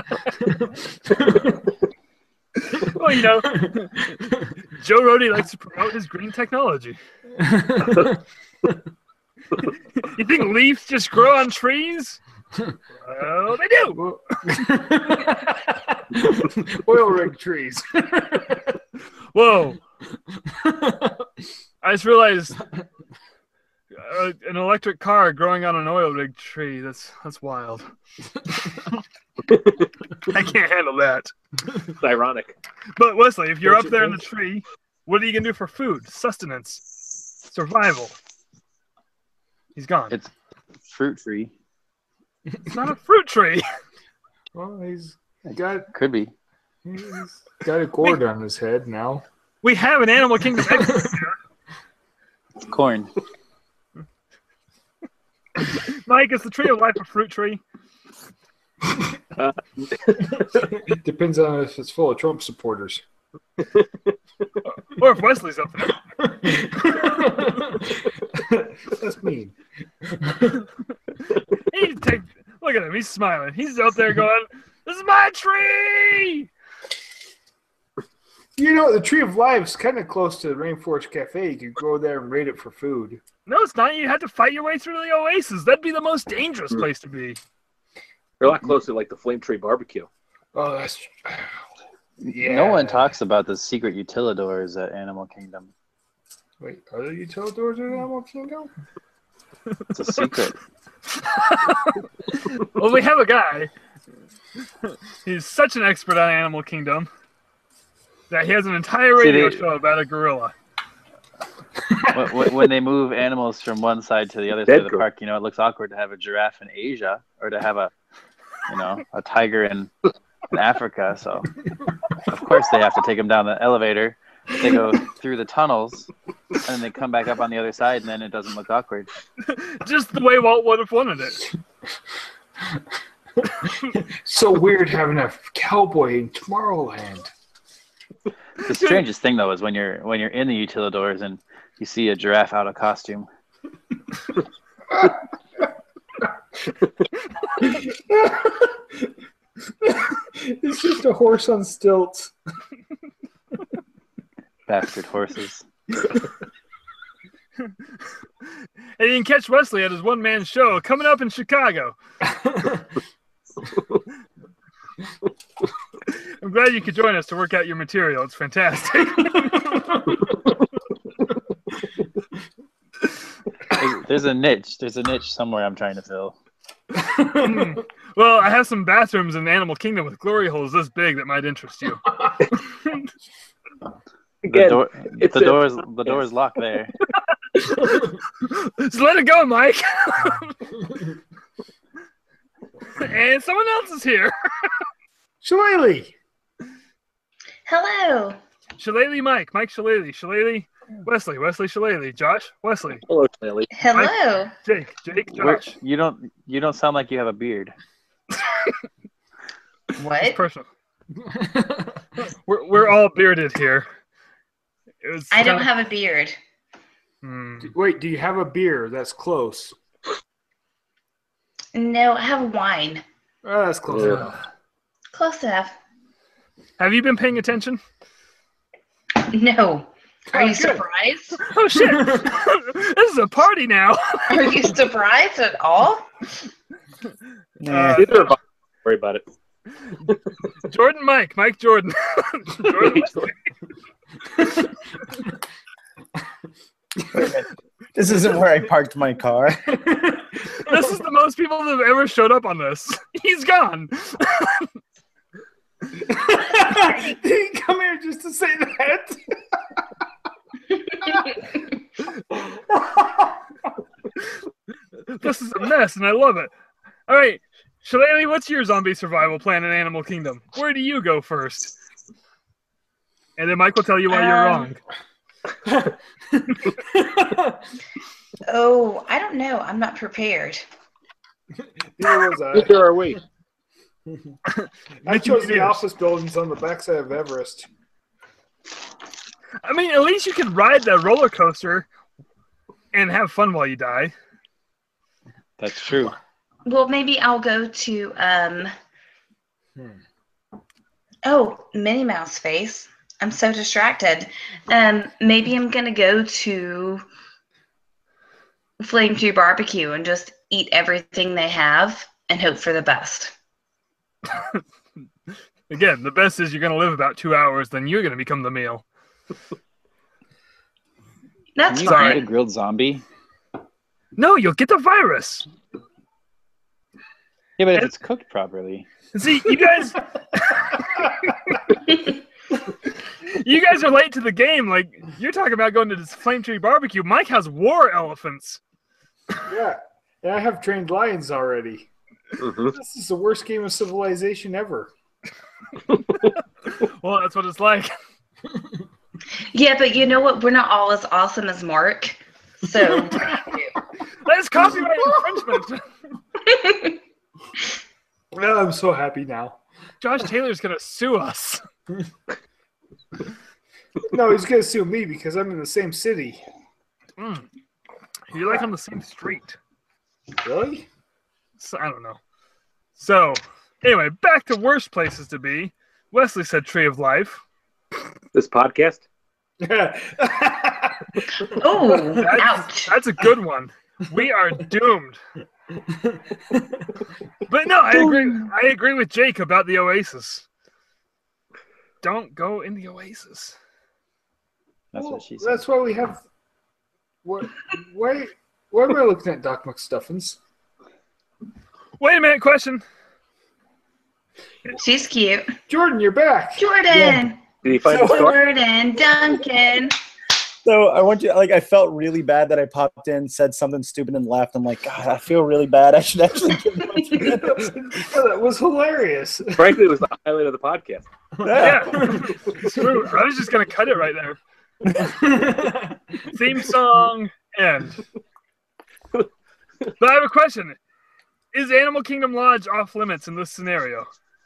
Well, you know, Joe Rody likes to promote his green technology. You think leaves just grow on trees? Well, they do. Oil rig trees. Whoa. I just realized uh, an electric car growing on an oil rig tree. That's that's wild. I can't handle that. It's ironic. But Wesley, if you're Don't up you there in the think? tree, what are you gonna do for food, sustenance, survival? He's gone. It's fruit free. It's not a fruit tree. Well, he's got Could be. he's got a gourd on his head now. We have an Animal Kingdom expert here. It's corn. Mike, is the tree of life a fruit tree? Uh, It depends on if it's full of Trump supporters. Or if Wesley's up there. That's mean. He take, look at him. He's smiling. He's out there going, "This is my tree." You know, the Tree of Life's kind of close to the Rainforest Cafe. You could go there and raid it for food. No, it's not. You had to fight your way through the oasis. That'd be the most dangerous place to be. They're a lot closer, like the Flame Tree Barbecue. Oh, that's yeah. No one talks about the secret utilidors at Animal Kingdom. Wait, are there utilidors in Animal Kingdom? It's a secret. Well, we have a guy. He's such an expert on Animal Kingdom that he has an entire See, radio they- show about a gorilla. when, when- when they move animals from one side to the other Dead side of the girl. park, you know, it looks awkward to have a giraffe in Asia or to have a, you know, a tiger in, in Africa. So, of course, they have to take them down the elevator. They go through the tunnels, and then they come back up on the other side, and then it doesn't look awkward. Just the way Walt would have wanted it. So weird having a cowboy in Tomorrowland. The strangest thing, though, is when you're when you're in the utilidors and you see a giraffe out of costume. It's just a horse on stilts. Bastard horses. And you can catch Wesley at his one-man show coming up in Chicago. I'm glad you could join us to work out your material. It's fantastic. There's, there's a niche. There's a niche somewhere I'm trying to fill. Well, I have some bathrooms in Animal Kingdom with glory holes this big that might interest you. The Again, door, it's the a- door's the door's locked there. Just let it go, Mike. And someone else is here. Shillelagh. Hello. Shillelagh Mike. Mike Shillelagh. Shillelagh, Wesley, Wesley Shillelagh, Josh, Wesley, Hello, Stanley. Hello. Jake, Jake, We're- Josh. you don't you don't sound like you have a beard. What? Personal. We're we're all bearded here. It was I don't kinda- have a beard. Hmm. Wait, do you have a beer? That's close. No, I have wine. Oh, that's close Yeah. enough. Close enough. Have you been paying attention? No. Are Oh, you good. surprised? Oh shit! This is a party now. Are you surprised at all? Nah. Uh, Neither of us. Worry about it. Jordan, Mike, Mike, Jordan. Jordan Wesley. This isn't where I parked my car. This is the most people that have ever showed up on this. He's gone. Did he come here just to say that? This is a mess, and I love it. All right, Shillelagh, what's your zombie survival plan in Animal Kingdom? Where do you go first? And then Mike will tell you why you're Um, wrong. Oh, I don't know. I'm not prepared. Neither was I. Neither are we. I chose the Years. office buildings on the backside of Everest. I mean, at least you can ride the roller coaster and have fun while you die. That's true. Well, maybe I'll go to um. Hmm. Oh, Minnie Mouse face. I'm so distracted. Um, maybe I'm gonna go to Flame Tree Barbecue and just eat everything they have and hope for the best. Again, the best is you're going to live about two hours, then you're going to become the meal. That's Can you fine. eat a grilled zombie? No, you'll get the virus. Yeah, but if it's cooked properly. See, you guys, you guys are late to the game. Like, you're talking about going to this Flame Tree Barbecue. Mike has war elephants. Yeah, and I have trained lions already. Mhm. This is the worst game of Civilization ever. Well, that's what it's like. Yeah, but you know what? We're not all as awesome as Mark. So That's copyright infringement. Well, I'm so happy now. Josh Taylor's going to sue us. No, he's going to sue me because I'm in the same city. Mm. You're like on the same street. Really? So, I don't know. So, anyway, back to worst places to be. Wesley said Tree of Life. This podcast? oh, That's, ouch. that's a good one. We are doomed. But no, I agree. I agree with Jake about the Oasis. Don't go in the Oasis. That's Well, what she said. That's why we have. What? Why? Why am I looking at Doc McStuffins? Wait a minute, question. She's cute. Jordan, you're back. Jordan. Did he find the scar? Jordan. Duncan. So I want you, like, I felt really bad that I popped in, said something stupid, and left. I'm like, God, I feel really bad. I should actually give him a few minutes. That was hilarious. Frankly, it was the highlight of the podcast. Yeah, it's true. I was just gonna cut it right there. Theme song end. But I have a question: is Animal Kingdom Lodge off limits in this scenario?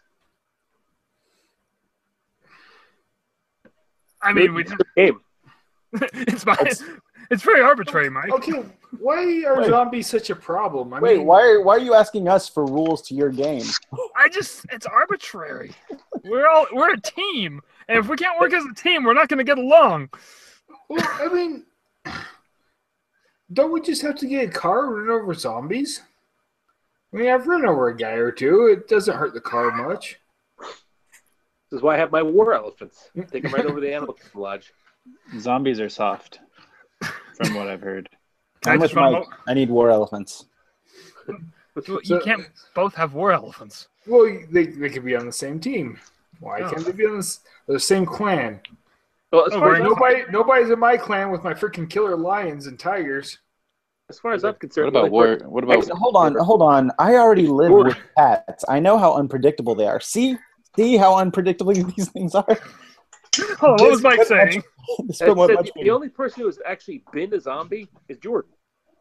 I mean, we. It's a good game. It's my, it's very arbitrary, Mike. Okay, why are Wait. zombies such a problem? I Wait, mean, why are, why are you asking us for rules to your game? I just it's arbitrary. We're all we're a team, and if we can't work as a team, we're not going to get along. Well, I mean, don't we just have to get a car and run over zombies? I mean, I've run over a guy or two. It doesn't hurt the car much. This is why I have my war elephants. Take them right over the animal lodge. Zombies are soft, from what I've heard. I I'm just with run Mike. I need war elephants. You So- can't both have war elephants. Well, they, they could be on the same team. Why Oh. can't they be on this, the same clan? Well, as Oh, far we're as, in- Nobody, nobody's in my clan with my freaking killer lions and tigers. as far as I'm What concerned, about the war? only What about Hold on, hold on. I already live War. with cats. I know how unpredictable they are. See? See how unpredictable these things are? Oh, what was Mike Just put saying? much- just I put said much the, the better. only person who has actually been a zombie is Jordan.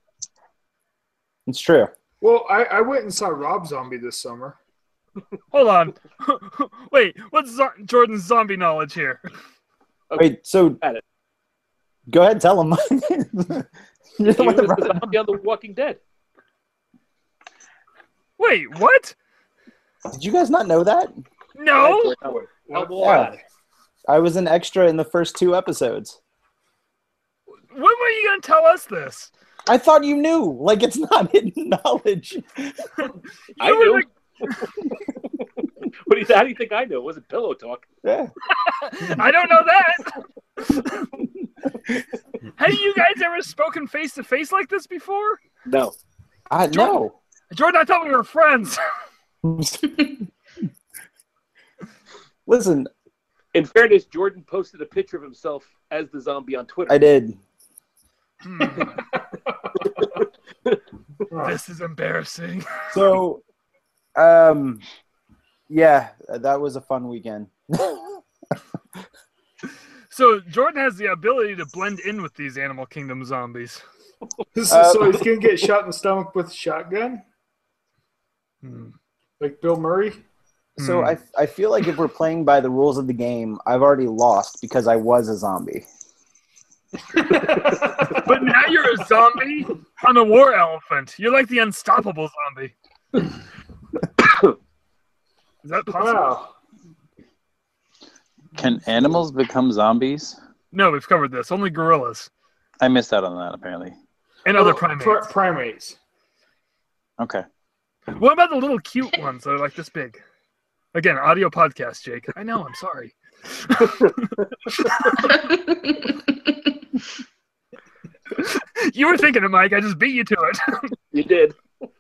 It's true. Well, I, I went and saw Rob Zombie this summer. Hold on. Wait, what's zo- Jordan's zombie knowledge here? Wait, so Got it. go ahead, tell him. You're the He one was that the brought- zombie on The Walking Dead. Wait, what? Did you guys not know that? No. Howard. What? Yeah. I was an extra in the first two episodes. When were you going to tell us this? I thought you knew. Like, it's not hidden knowledge. I You were knew. What do you, how do you think I knew? It wasn't pillow talk. Yeah. the- I don't know that. Have you guys ever spoken face to face like this before? No. I know. Jordan, I thought we were friends. Listen, In fairness, Jordan posted a picture of himself as the zombie on Twitter. I did. Hmm, this is embarrassing. So, um, yeah, that was a fun weekend. So Jordan has the ability to blend in with these Animal Kingdom zombies. So, Uh, so he's gonna get shot in the stomach with a shotgun, Hmm. like Bill Murray. So I, I feel like if we're playing by the rules of the game, I've already lost because I was a zombie. But now you're a zombie on a war elephant. You're like the unstoppable zombie. Is that possible? Wow. Can animals become zombies? No, we've covered this. Only gorillas I missed out on that, apparently. and other Well, primates. pri- primates. Okay. What about the little cute ones that are like this big? Again, audio podcast, Jake. I know. I'm sorry. You were thinking it, Mike. I just beat you to it. You did.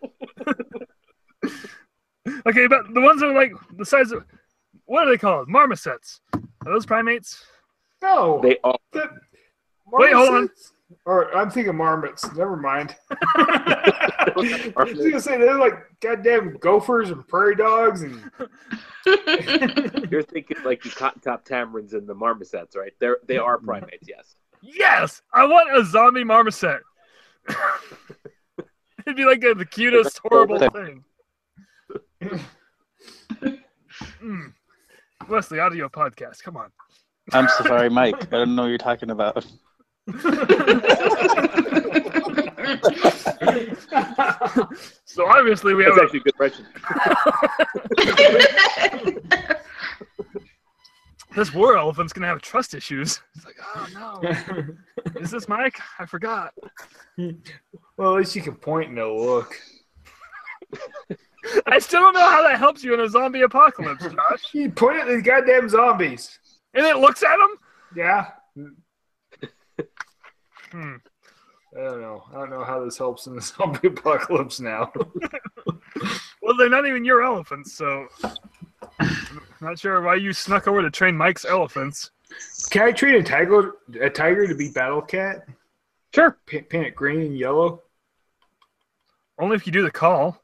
Okay, but the ones that are like the size of what are they called? Marmosets. Are those primates? No. They are. The- Wait, hold on. marmots? Or I'm thinking marmots. Never mind. I was gonna say they're like goddamn gophers and prairie dogs and You're thinking like the cotton top tamarins and the marmosets, right? They're they are primates, yes. Yes, I want a zombie marmoset. It'd be like the cutest, horrible thing. Mm. Wesley, audio podcast. Come on. I'm so sorry, Mike. I don't know what you're talking about. So obviously we have That's a, actually a good question. this war elephant's gonna have trust issues. It's like, oh no, is this Mike? I forgot. well, at least you can point and they'll look. I still don't know how that helps you in a zombie apocalypse, Josh. You point at these goddamn zombies. And it looks at them. Yeah. Hmm. I don't know. I don't know how this helps in the zombie apocalypse now. Well, they're not even your elephants, so I'm not sure why you snuck over to train Mike's elephants. Can I train a tiger a tiger to be Battle Cat? Sure. Paint, paint it green and yellow. Only if you do the call.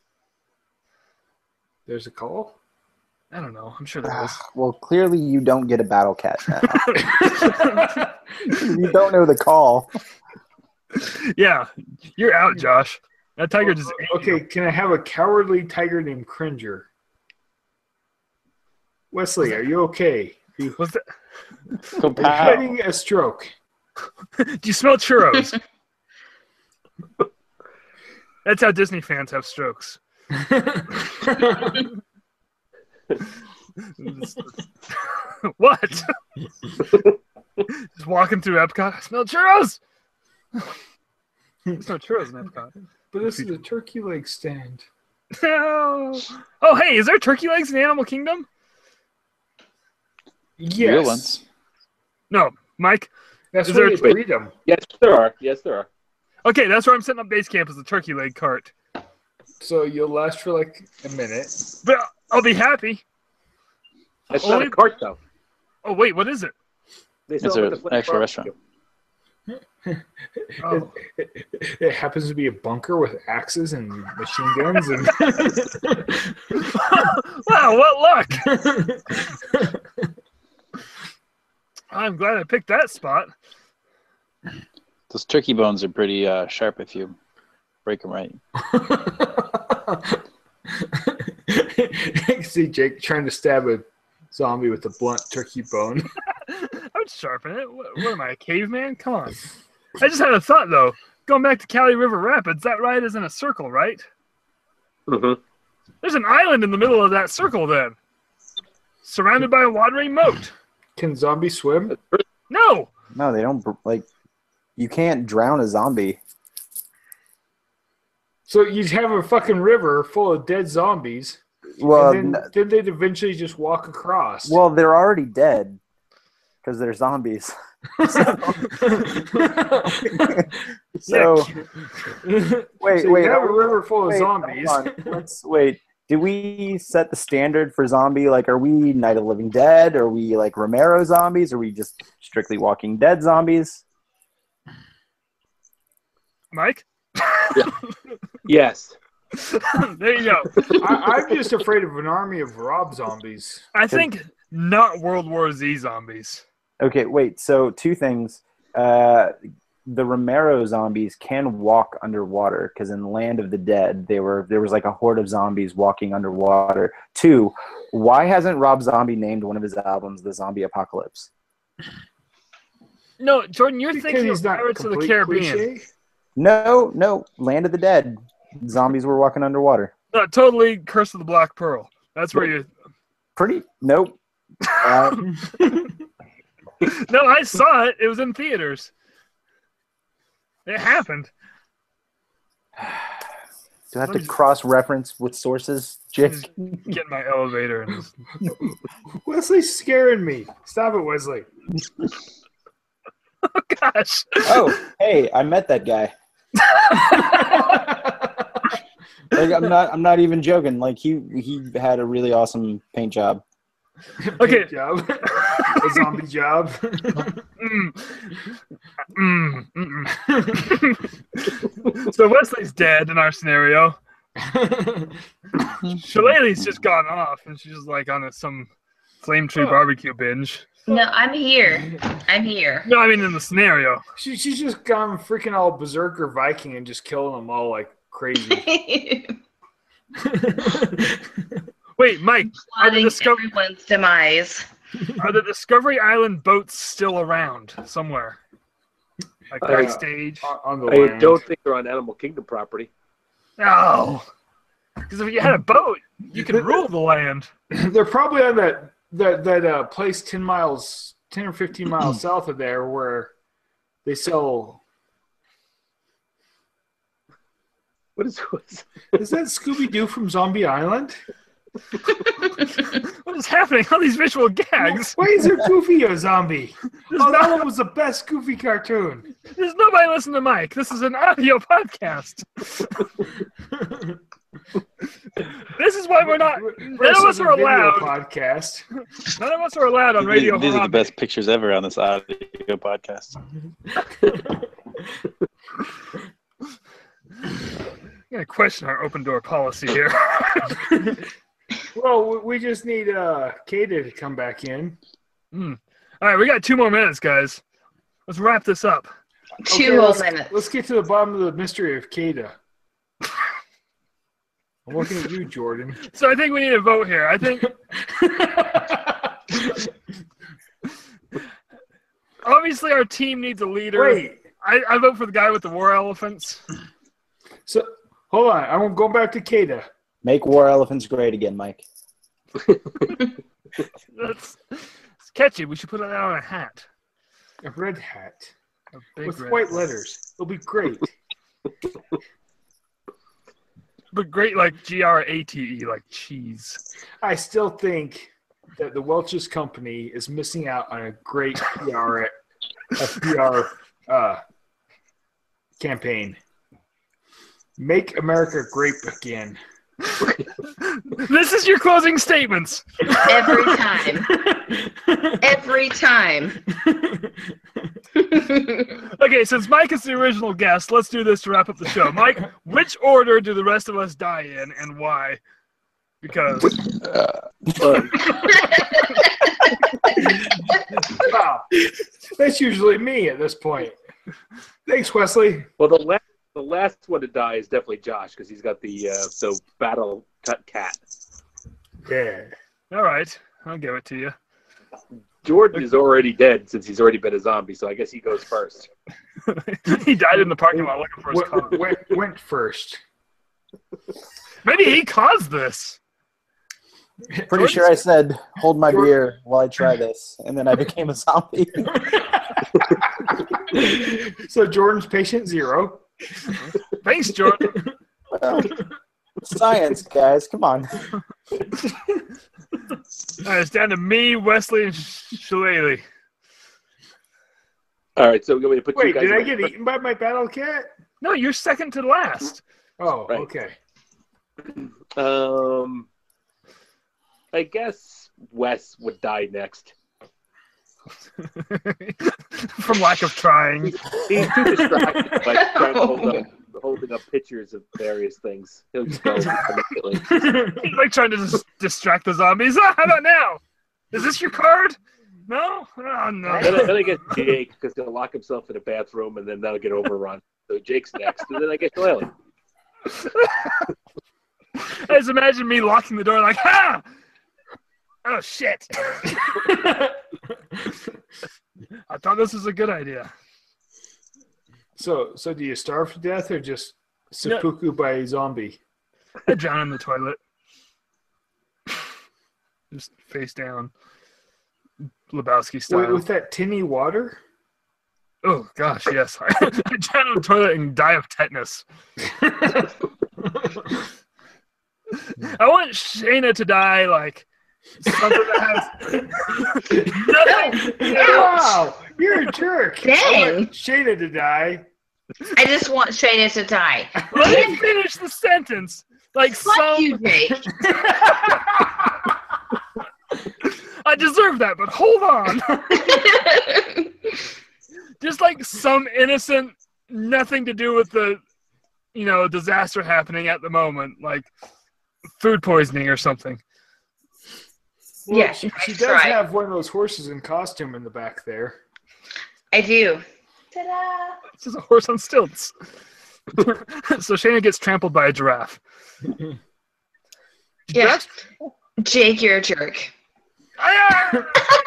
There's a call. I don't know. I'm sure there is. Well, clearly you don't get a battle cat now. You don't know the call. Yeah, you're out, Josh. That tiger just ate Okay, you. can I have a cowardly tiger named Cringer? Wesley, are you okay? Are you, Was that, Go are you pow. having a stroke? do you smell churros? That's how Disney fans have strokes. What? Just walking through Epcot. I smell churros. There's no churros in Epcot. But this is a turkey leg stand. No. Oh, hey, is there turkey legs in Animal Kingdom? Yes. Real ones. No, Mike. That's Is where there they a- breed them. Yes, there are. Yes, there are. Okay, that's where I'm setting up base camp is the turkey leg cart. So you'll last for like a minute. But I'll be happy. That's Only- not a cart, though. Oh, wait, what is it? They It's sell them a- at the Flint actual Barbecue. restaurant. Oh. It, it, it happens to be a bunker with axes and machine guns and Wow, what luck! I'm glad I picked that spot. Those turkey bones are pretty uh, sharp if you break them right. I see Jake trying to stab a zombie with a blunt turkey bone. I would sharpen it. What, what am I, a caveman? Come on. I just had a thought, though. Going back to Cali River Rapids, that ride is in a circle, right? Mm-hmm. There's an island in the middle of that circle, then. Surrounded by a watery moat. Can zombies swim? No! No, they don't. Like, you can't drown a zombie. So you'd have a fucking river full of dead zombies. Well, and then, n- then they'd eventually just walk across. well, they're already dead because they're zombies. So wait, so wait, you have a hold- river full of wait, zombies. hold on. Let's wait. Did we set the standard for zombie? Like, are we Night of the Living Dead? Are we like Romero zombies? Are we just strictly Walking Dead zombies? Mike? Yes. There you go. I, I'm just afraid of an army of Rob zombies. I think not World War Z zombies. Okay, wait. So two things. Uh, the Romero zombies can walk underwater because in Land of the Dead, they were there was like a horde of zombies walking underwater. Two, why hasn't Rob Zombie named one of his albums "The Zombie Apocalypse"? No, Jordan, you're Because thinking he's of not Pirates of the complete Caribbean. cliche. No, no. Land of the Dead, zombies were walking underwater. No, totally Curse of the Black Pearl. That's where you... Pretty. Nope. Uh, No, I saw it. It was in theaters. It happened. do I have to cross-reference with sources, Jake? Get in my elevator and just... Wesley's scaring me. Stop it, Wesley. Oh, gosh. Oh, hey, I met that guy. Like, I'm not. I'm not even joking. Like he he had a really awesome paint job. Okay. Good job. A zombie job. Mm. Mm, mm-mm. So Wesley's dead in our scenario. Shillelagh's just gone off, and she's just like on a, some flame tree barbecue binge. No, I'm here. I'm here. No, I mean in the scenario. she, she's just gone freaking all berserker Viking and just killing them all like crazy. Wait, Mike, are the, Plotting Discover- everyone's demise. are the Discovery Island boats still around somewhere? Like Uh, backstage? on, on the I land. don't think they're on Animal Kingdom property. No. Because if you had a boat, you could rule the land. They're probably on that that that uh, place ten miles, ten or fifteen miles south of there, where they sell. What is what's, Is that Scooby Doo from Zombie Island? What is happening? All these visual gags. Why is there Goofy a zombie? There's, Oh, that no, one was the best Goofy cartoon. there's nobody listening to Mike. This is an audio podcast. This is why we're not. None of us are allowed. Podcast. None of us are allowed on Radio These, these are the Harambe. best pictures ever on this audio podcast. I'm gonna question our open door policy here. Well, we- we just need uh, Kata to come back in. Mm. All right, we got two more minutes, guys. Let's wrap this up. Two Okay, whole let's, minutes. let's get to the bottom of the mystery of Kata. I'm looking at you, Jordan. So I think we need a vote here. I think obviously our team needs a leader. Wait. I, I vote for the guy with the war elephants. So hold on. I'm going back to Kata. Make war elephants great again, Mike. That's it's catchy. We should put that on a hat. A red hat A big with red- white letters. It'll be great. But great, like G R A T E, like cheese. I still think that the Welch's company is missing out on a great P R, a P R uh, campaign. Make America grape again. This is your closing statements. Every time. Every time. Okay, since Mike is the original guest, let's do this to wrap up the show. Mike, which order do the rest of us die in, and why? Because Wow. That's usually me at this point. Thanks, Wesley. Well, the last the last one to die is definitely Josh because he's got the uh, the battle cut cat. Yeah. all right, I'll give it to you. Jordan is already dead since he's already been a zombie, so I guess he goes first. He died in the parking lot looking for his car. Went, went, went first. Maybe he caused this. Pretty sure I said, hold my beer while I try this. And then I became a zombie. So Jordan's patient zero. Thanks, Jordan. Well, science, guys. Come on. All right, it's down to me, Wesley, and Shillelagh. All right, so we're going to put you Wait, guys. did I in- get eaten by my battle cat? No, you're second to last. Oh, Right. okay. Um, I guess Wes would die next. From lack of trying. He's too distracted by trying to hold up, holding up pictures of various things. He'll just go immediately. He's like trying to dis- distract the zombies. Ah, how about now? Is this your card? No? Oh, no. Then, I- then I get Jake because he'll lock himself in a bathroom and then that'll get overrun. So Jake's next, and then I get Lily. I just imagine me locking the door like, ha! Oh, shit. I thought this was a good idea. So, so do you starve to death or just seppuku by a zombie? I drown in the toilet. Just face down. Lebowski style. Wait, with that tinny water? Oh, gosh, yes. I drown in the toilet and die of tetanus. I want Shayna to die like something that has nothing. Wow, you're a jerk. I Dang. want Shayna to die. I just want Shayna to die. Let me finish the sentence. Like Fuck some, you, Jake. I deserve that, but hold on. Just like some innocent, nothing to do with the, you know, disaster happening at the moment, like food poisoning or something. Well, Yeah, she, she that's does right. have one of those horses in costume in the back there. I do. Ta-da! This is a horse on stilts. So Shayna gets trampled by a giraffe. Yeah. Jake, you're a jerk. Ah!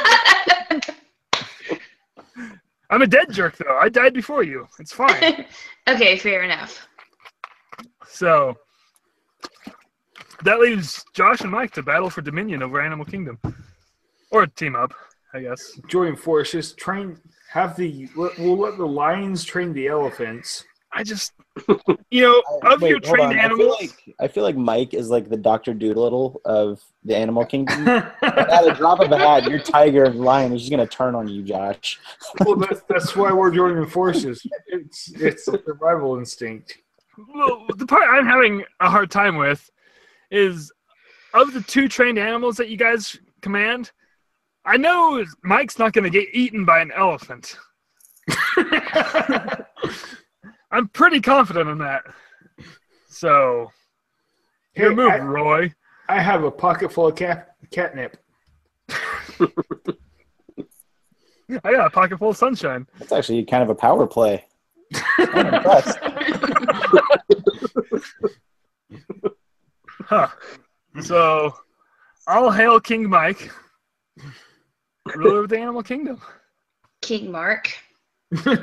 I'm a dead jerk, though. I died before you. It's fine. Okay, fair enough. So that leaves Josh and Mike to battle for dominion over Animal Kingdom, or team up, I guess. Join forces, train, have the, let- we'll let the lions train the elephants. I just, you know, of Wait, your hold trained on. I feel, animals. like, I feel like Mike is like the Doctor Doolittle of the animal kingdom. At a drop of a hat, your tiger and lion is just going to turn on you, Josh. Well, that's, that's why we're joining forces. It's it's a survival instinct. Well, the part I'm having a hard time with is of the two trained animals that you guys command. I know Mike's not going to get eaten by an elephant. I'm pretty confident in that. So, your Hey, move, I- Roy. I have a pocket full of cat, catnip. I got a pocket full of sunshine. That's actually kind of a power play. I'm impressed. Huh. So, all hail King Mike, ruler of the animal kingdom. King Mark. That's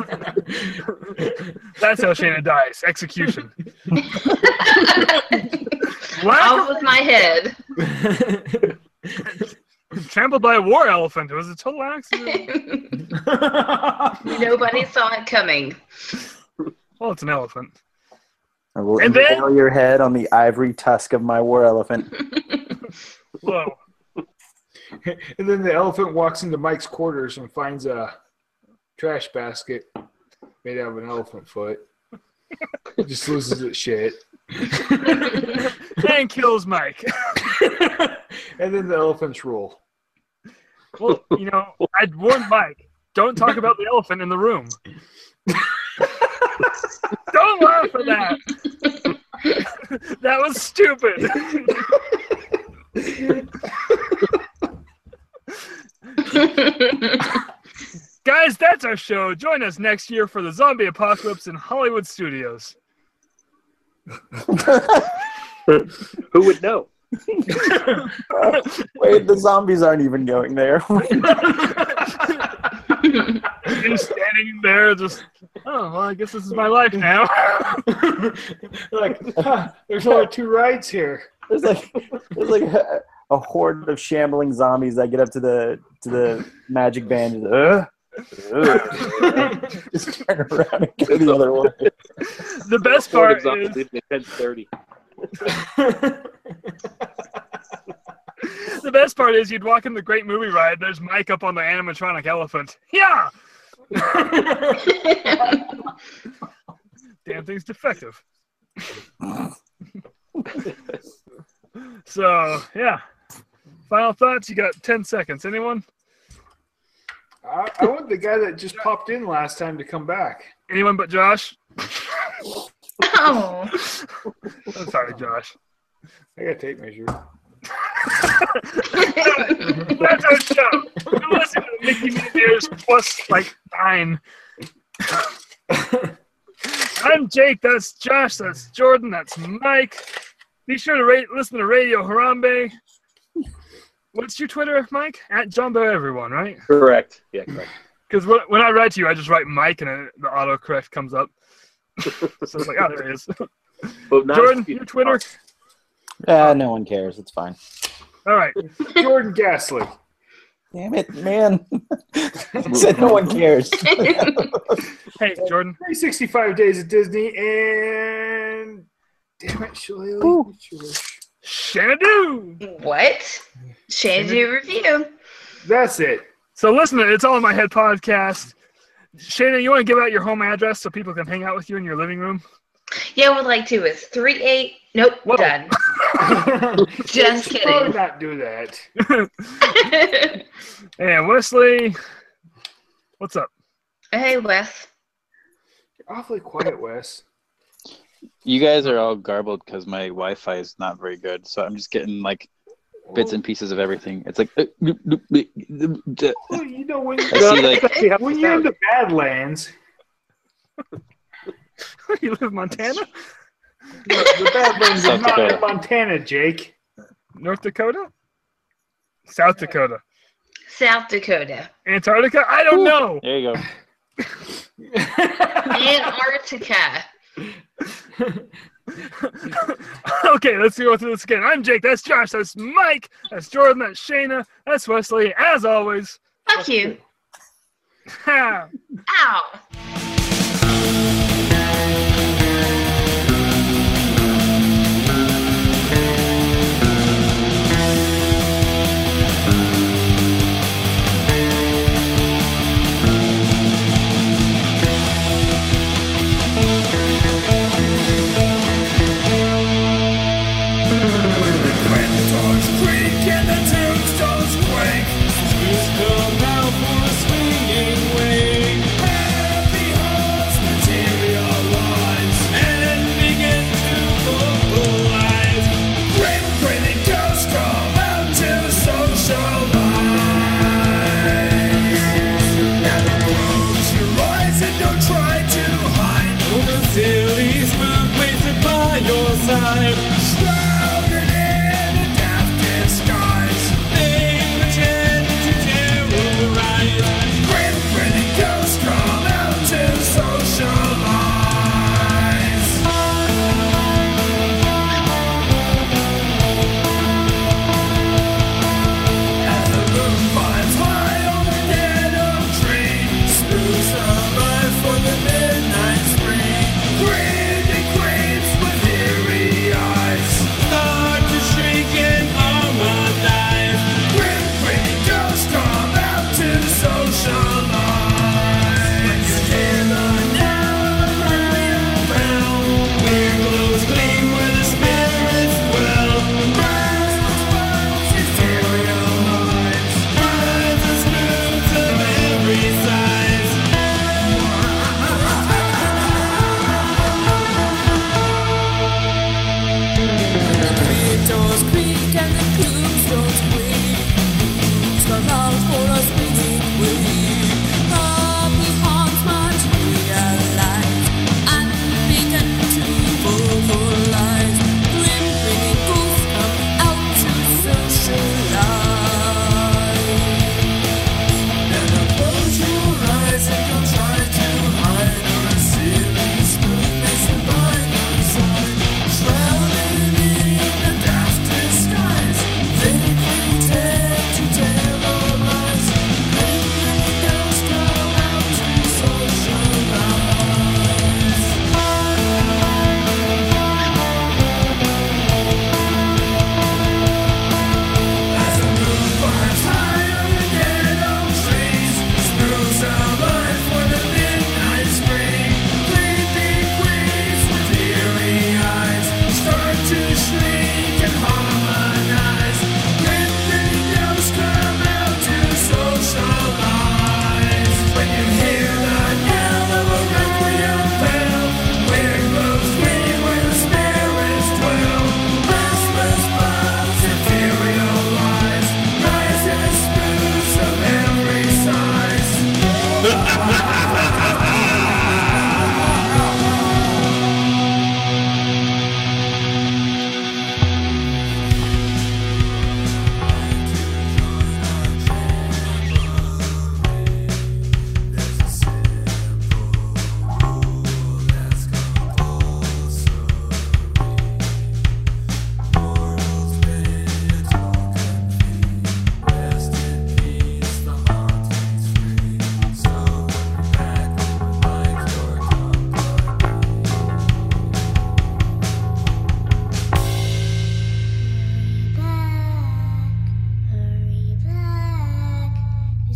how Shayna dies. Execution. Lack Off with my head. of- trampled by a war elephant. It was a total accident. Nobody saw it coming. Well, it's an elephant. I will And then- impale your head on the ivory tusk of my war elephant. Whoa. And then the elephant walks into Mike's quarters and finds a trash basket made out of an elephant foot. It just loses its shit. And kills Mike. And then the elephants rule. Well, you know, I'd warned Mike, don't talk about the elephant in the room. Don't laugh at that. That was stupid. that's our show. Join us next year for the zombie apocalypse in Hollywood studios. Who would know? Uh, wait, the zombies aren't even going there. You're standing there just, oh, well, I guess this is my life now. Like, huh, there's only two rides here. There's like there's like a, a horde of shambling zombies that get up to the to the magic band. And, uh, uh, just turn around and go the other way. The best part is ten thirty. the best part is you'd walk in the Great Movie Ride. There's Mike up on the animatronic elephant. Yeah. Damn thing's defective. So yeah. Final thoughts. You got ten seconds. Anyone? I, I want the guy that just popped in last time to come back. Anyone but Josh? Oh. I'm sorry, Josh. I got a tape measure. That's our show. You listen to Mickey Mears plus like nine. I'm Jake. That's Josh. That's Jordan. That's Mike. Be sure to rate, listen to Radio Harambe. What's your Twitter, Mike? At Jumbo Everyone, right? Correct. Yeah, correct. Because when I write to you, I just write Mike and it, the autocorrect comes up. So it's like, oh, there it is. But not Jordan, if you- your Twitter? Uh, no one cares. It's fine. All right. Jordan Gasly. Damn it, man. I said no one cares. Hey, Jordan. three hundred sixty-five days at Disney, and damn it, Shillelagh. Xanadu. What? Shandy review. That's it. So listen, it's All in My Head podcast. Shana, you want to give out your home address so people can hang out with you in your living room? Yeah, I would like to. It's three eight. Nope, Whoa. done. Just Probably kidding. not do that. And Wesley, what's up? Hey, Wes. You're awfully quiet, Wes. You guys are all garbled because my Wi-Fi is not very good, so I'm just getting like bits and pieces of everything. It's like Well, you know, when, I see like when you're in the Badlands, You live in Montana? the Badlands South is not Dakota. in Montana, Jake. North Dakota? South Dakota? South Dakota. Antarctica? I don't know. there you go. Antarctica. Okay, let's go through this again. I'm Jake. That's Josh. That's Mike. That's Jordan. That's Shayna. That's Wesley. As always. Fuck you. Ha. Ow. Come out for a swinging way. Happy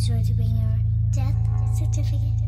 sure to bring your death certificate.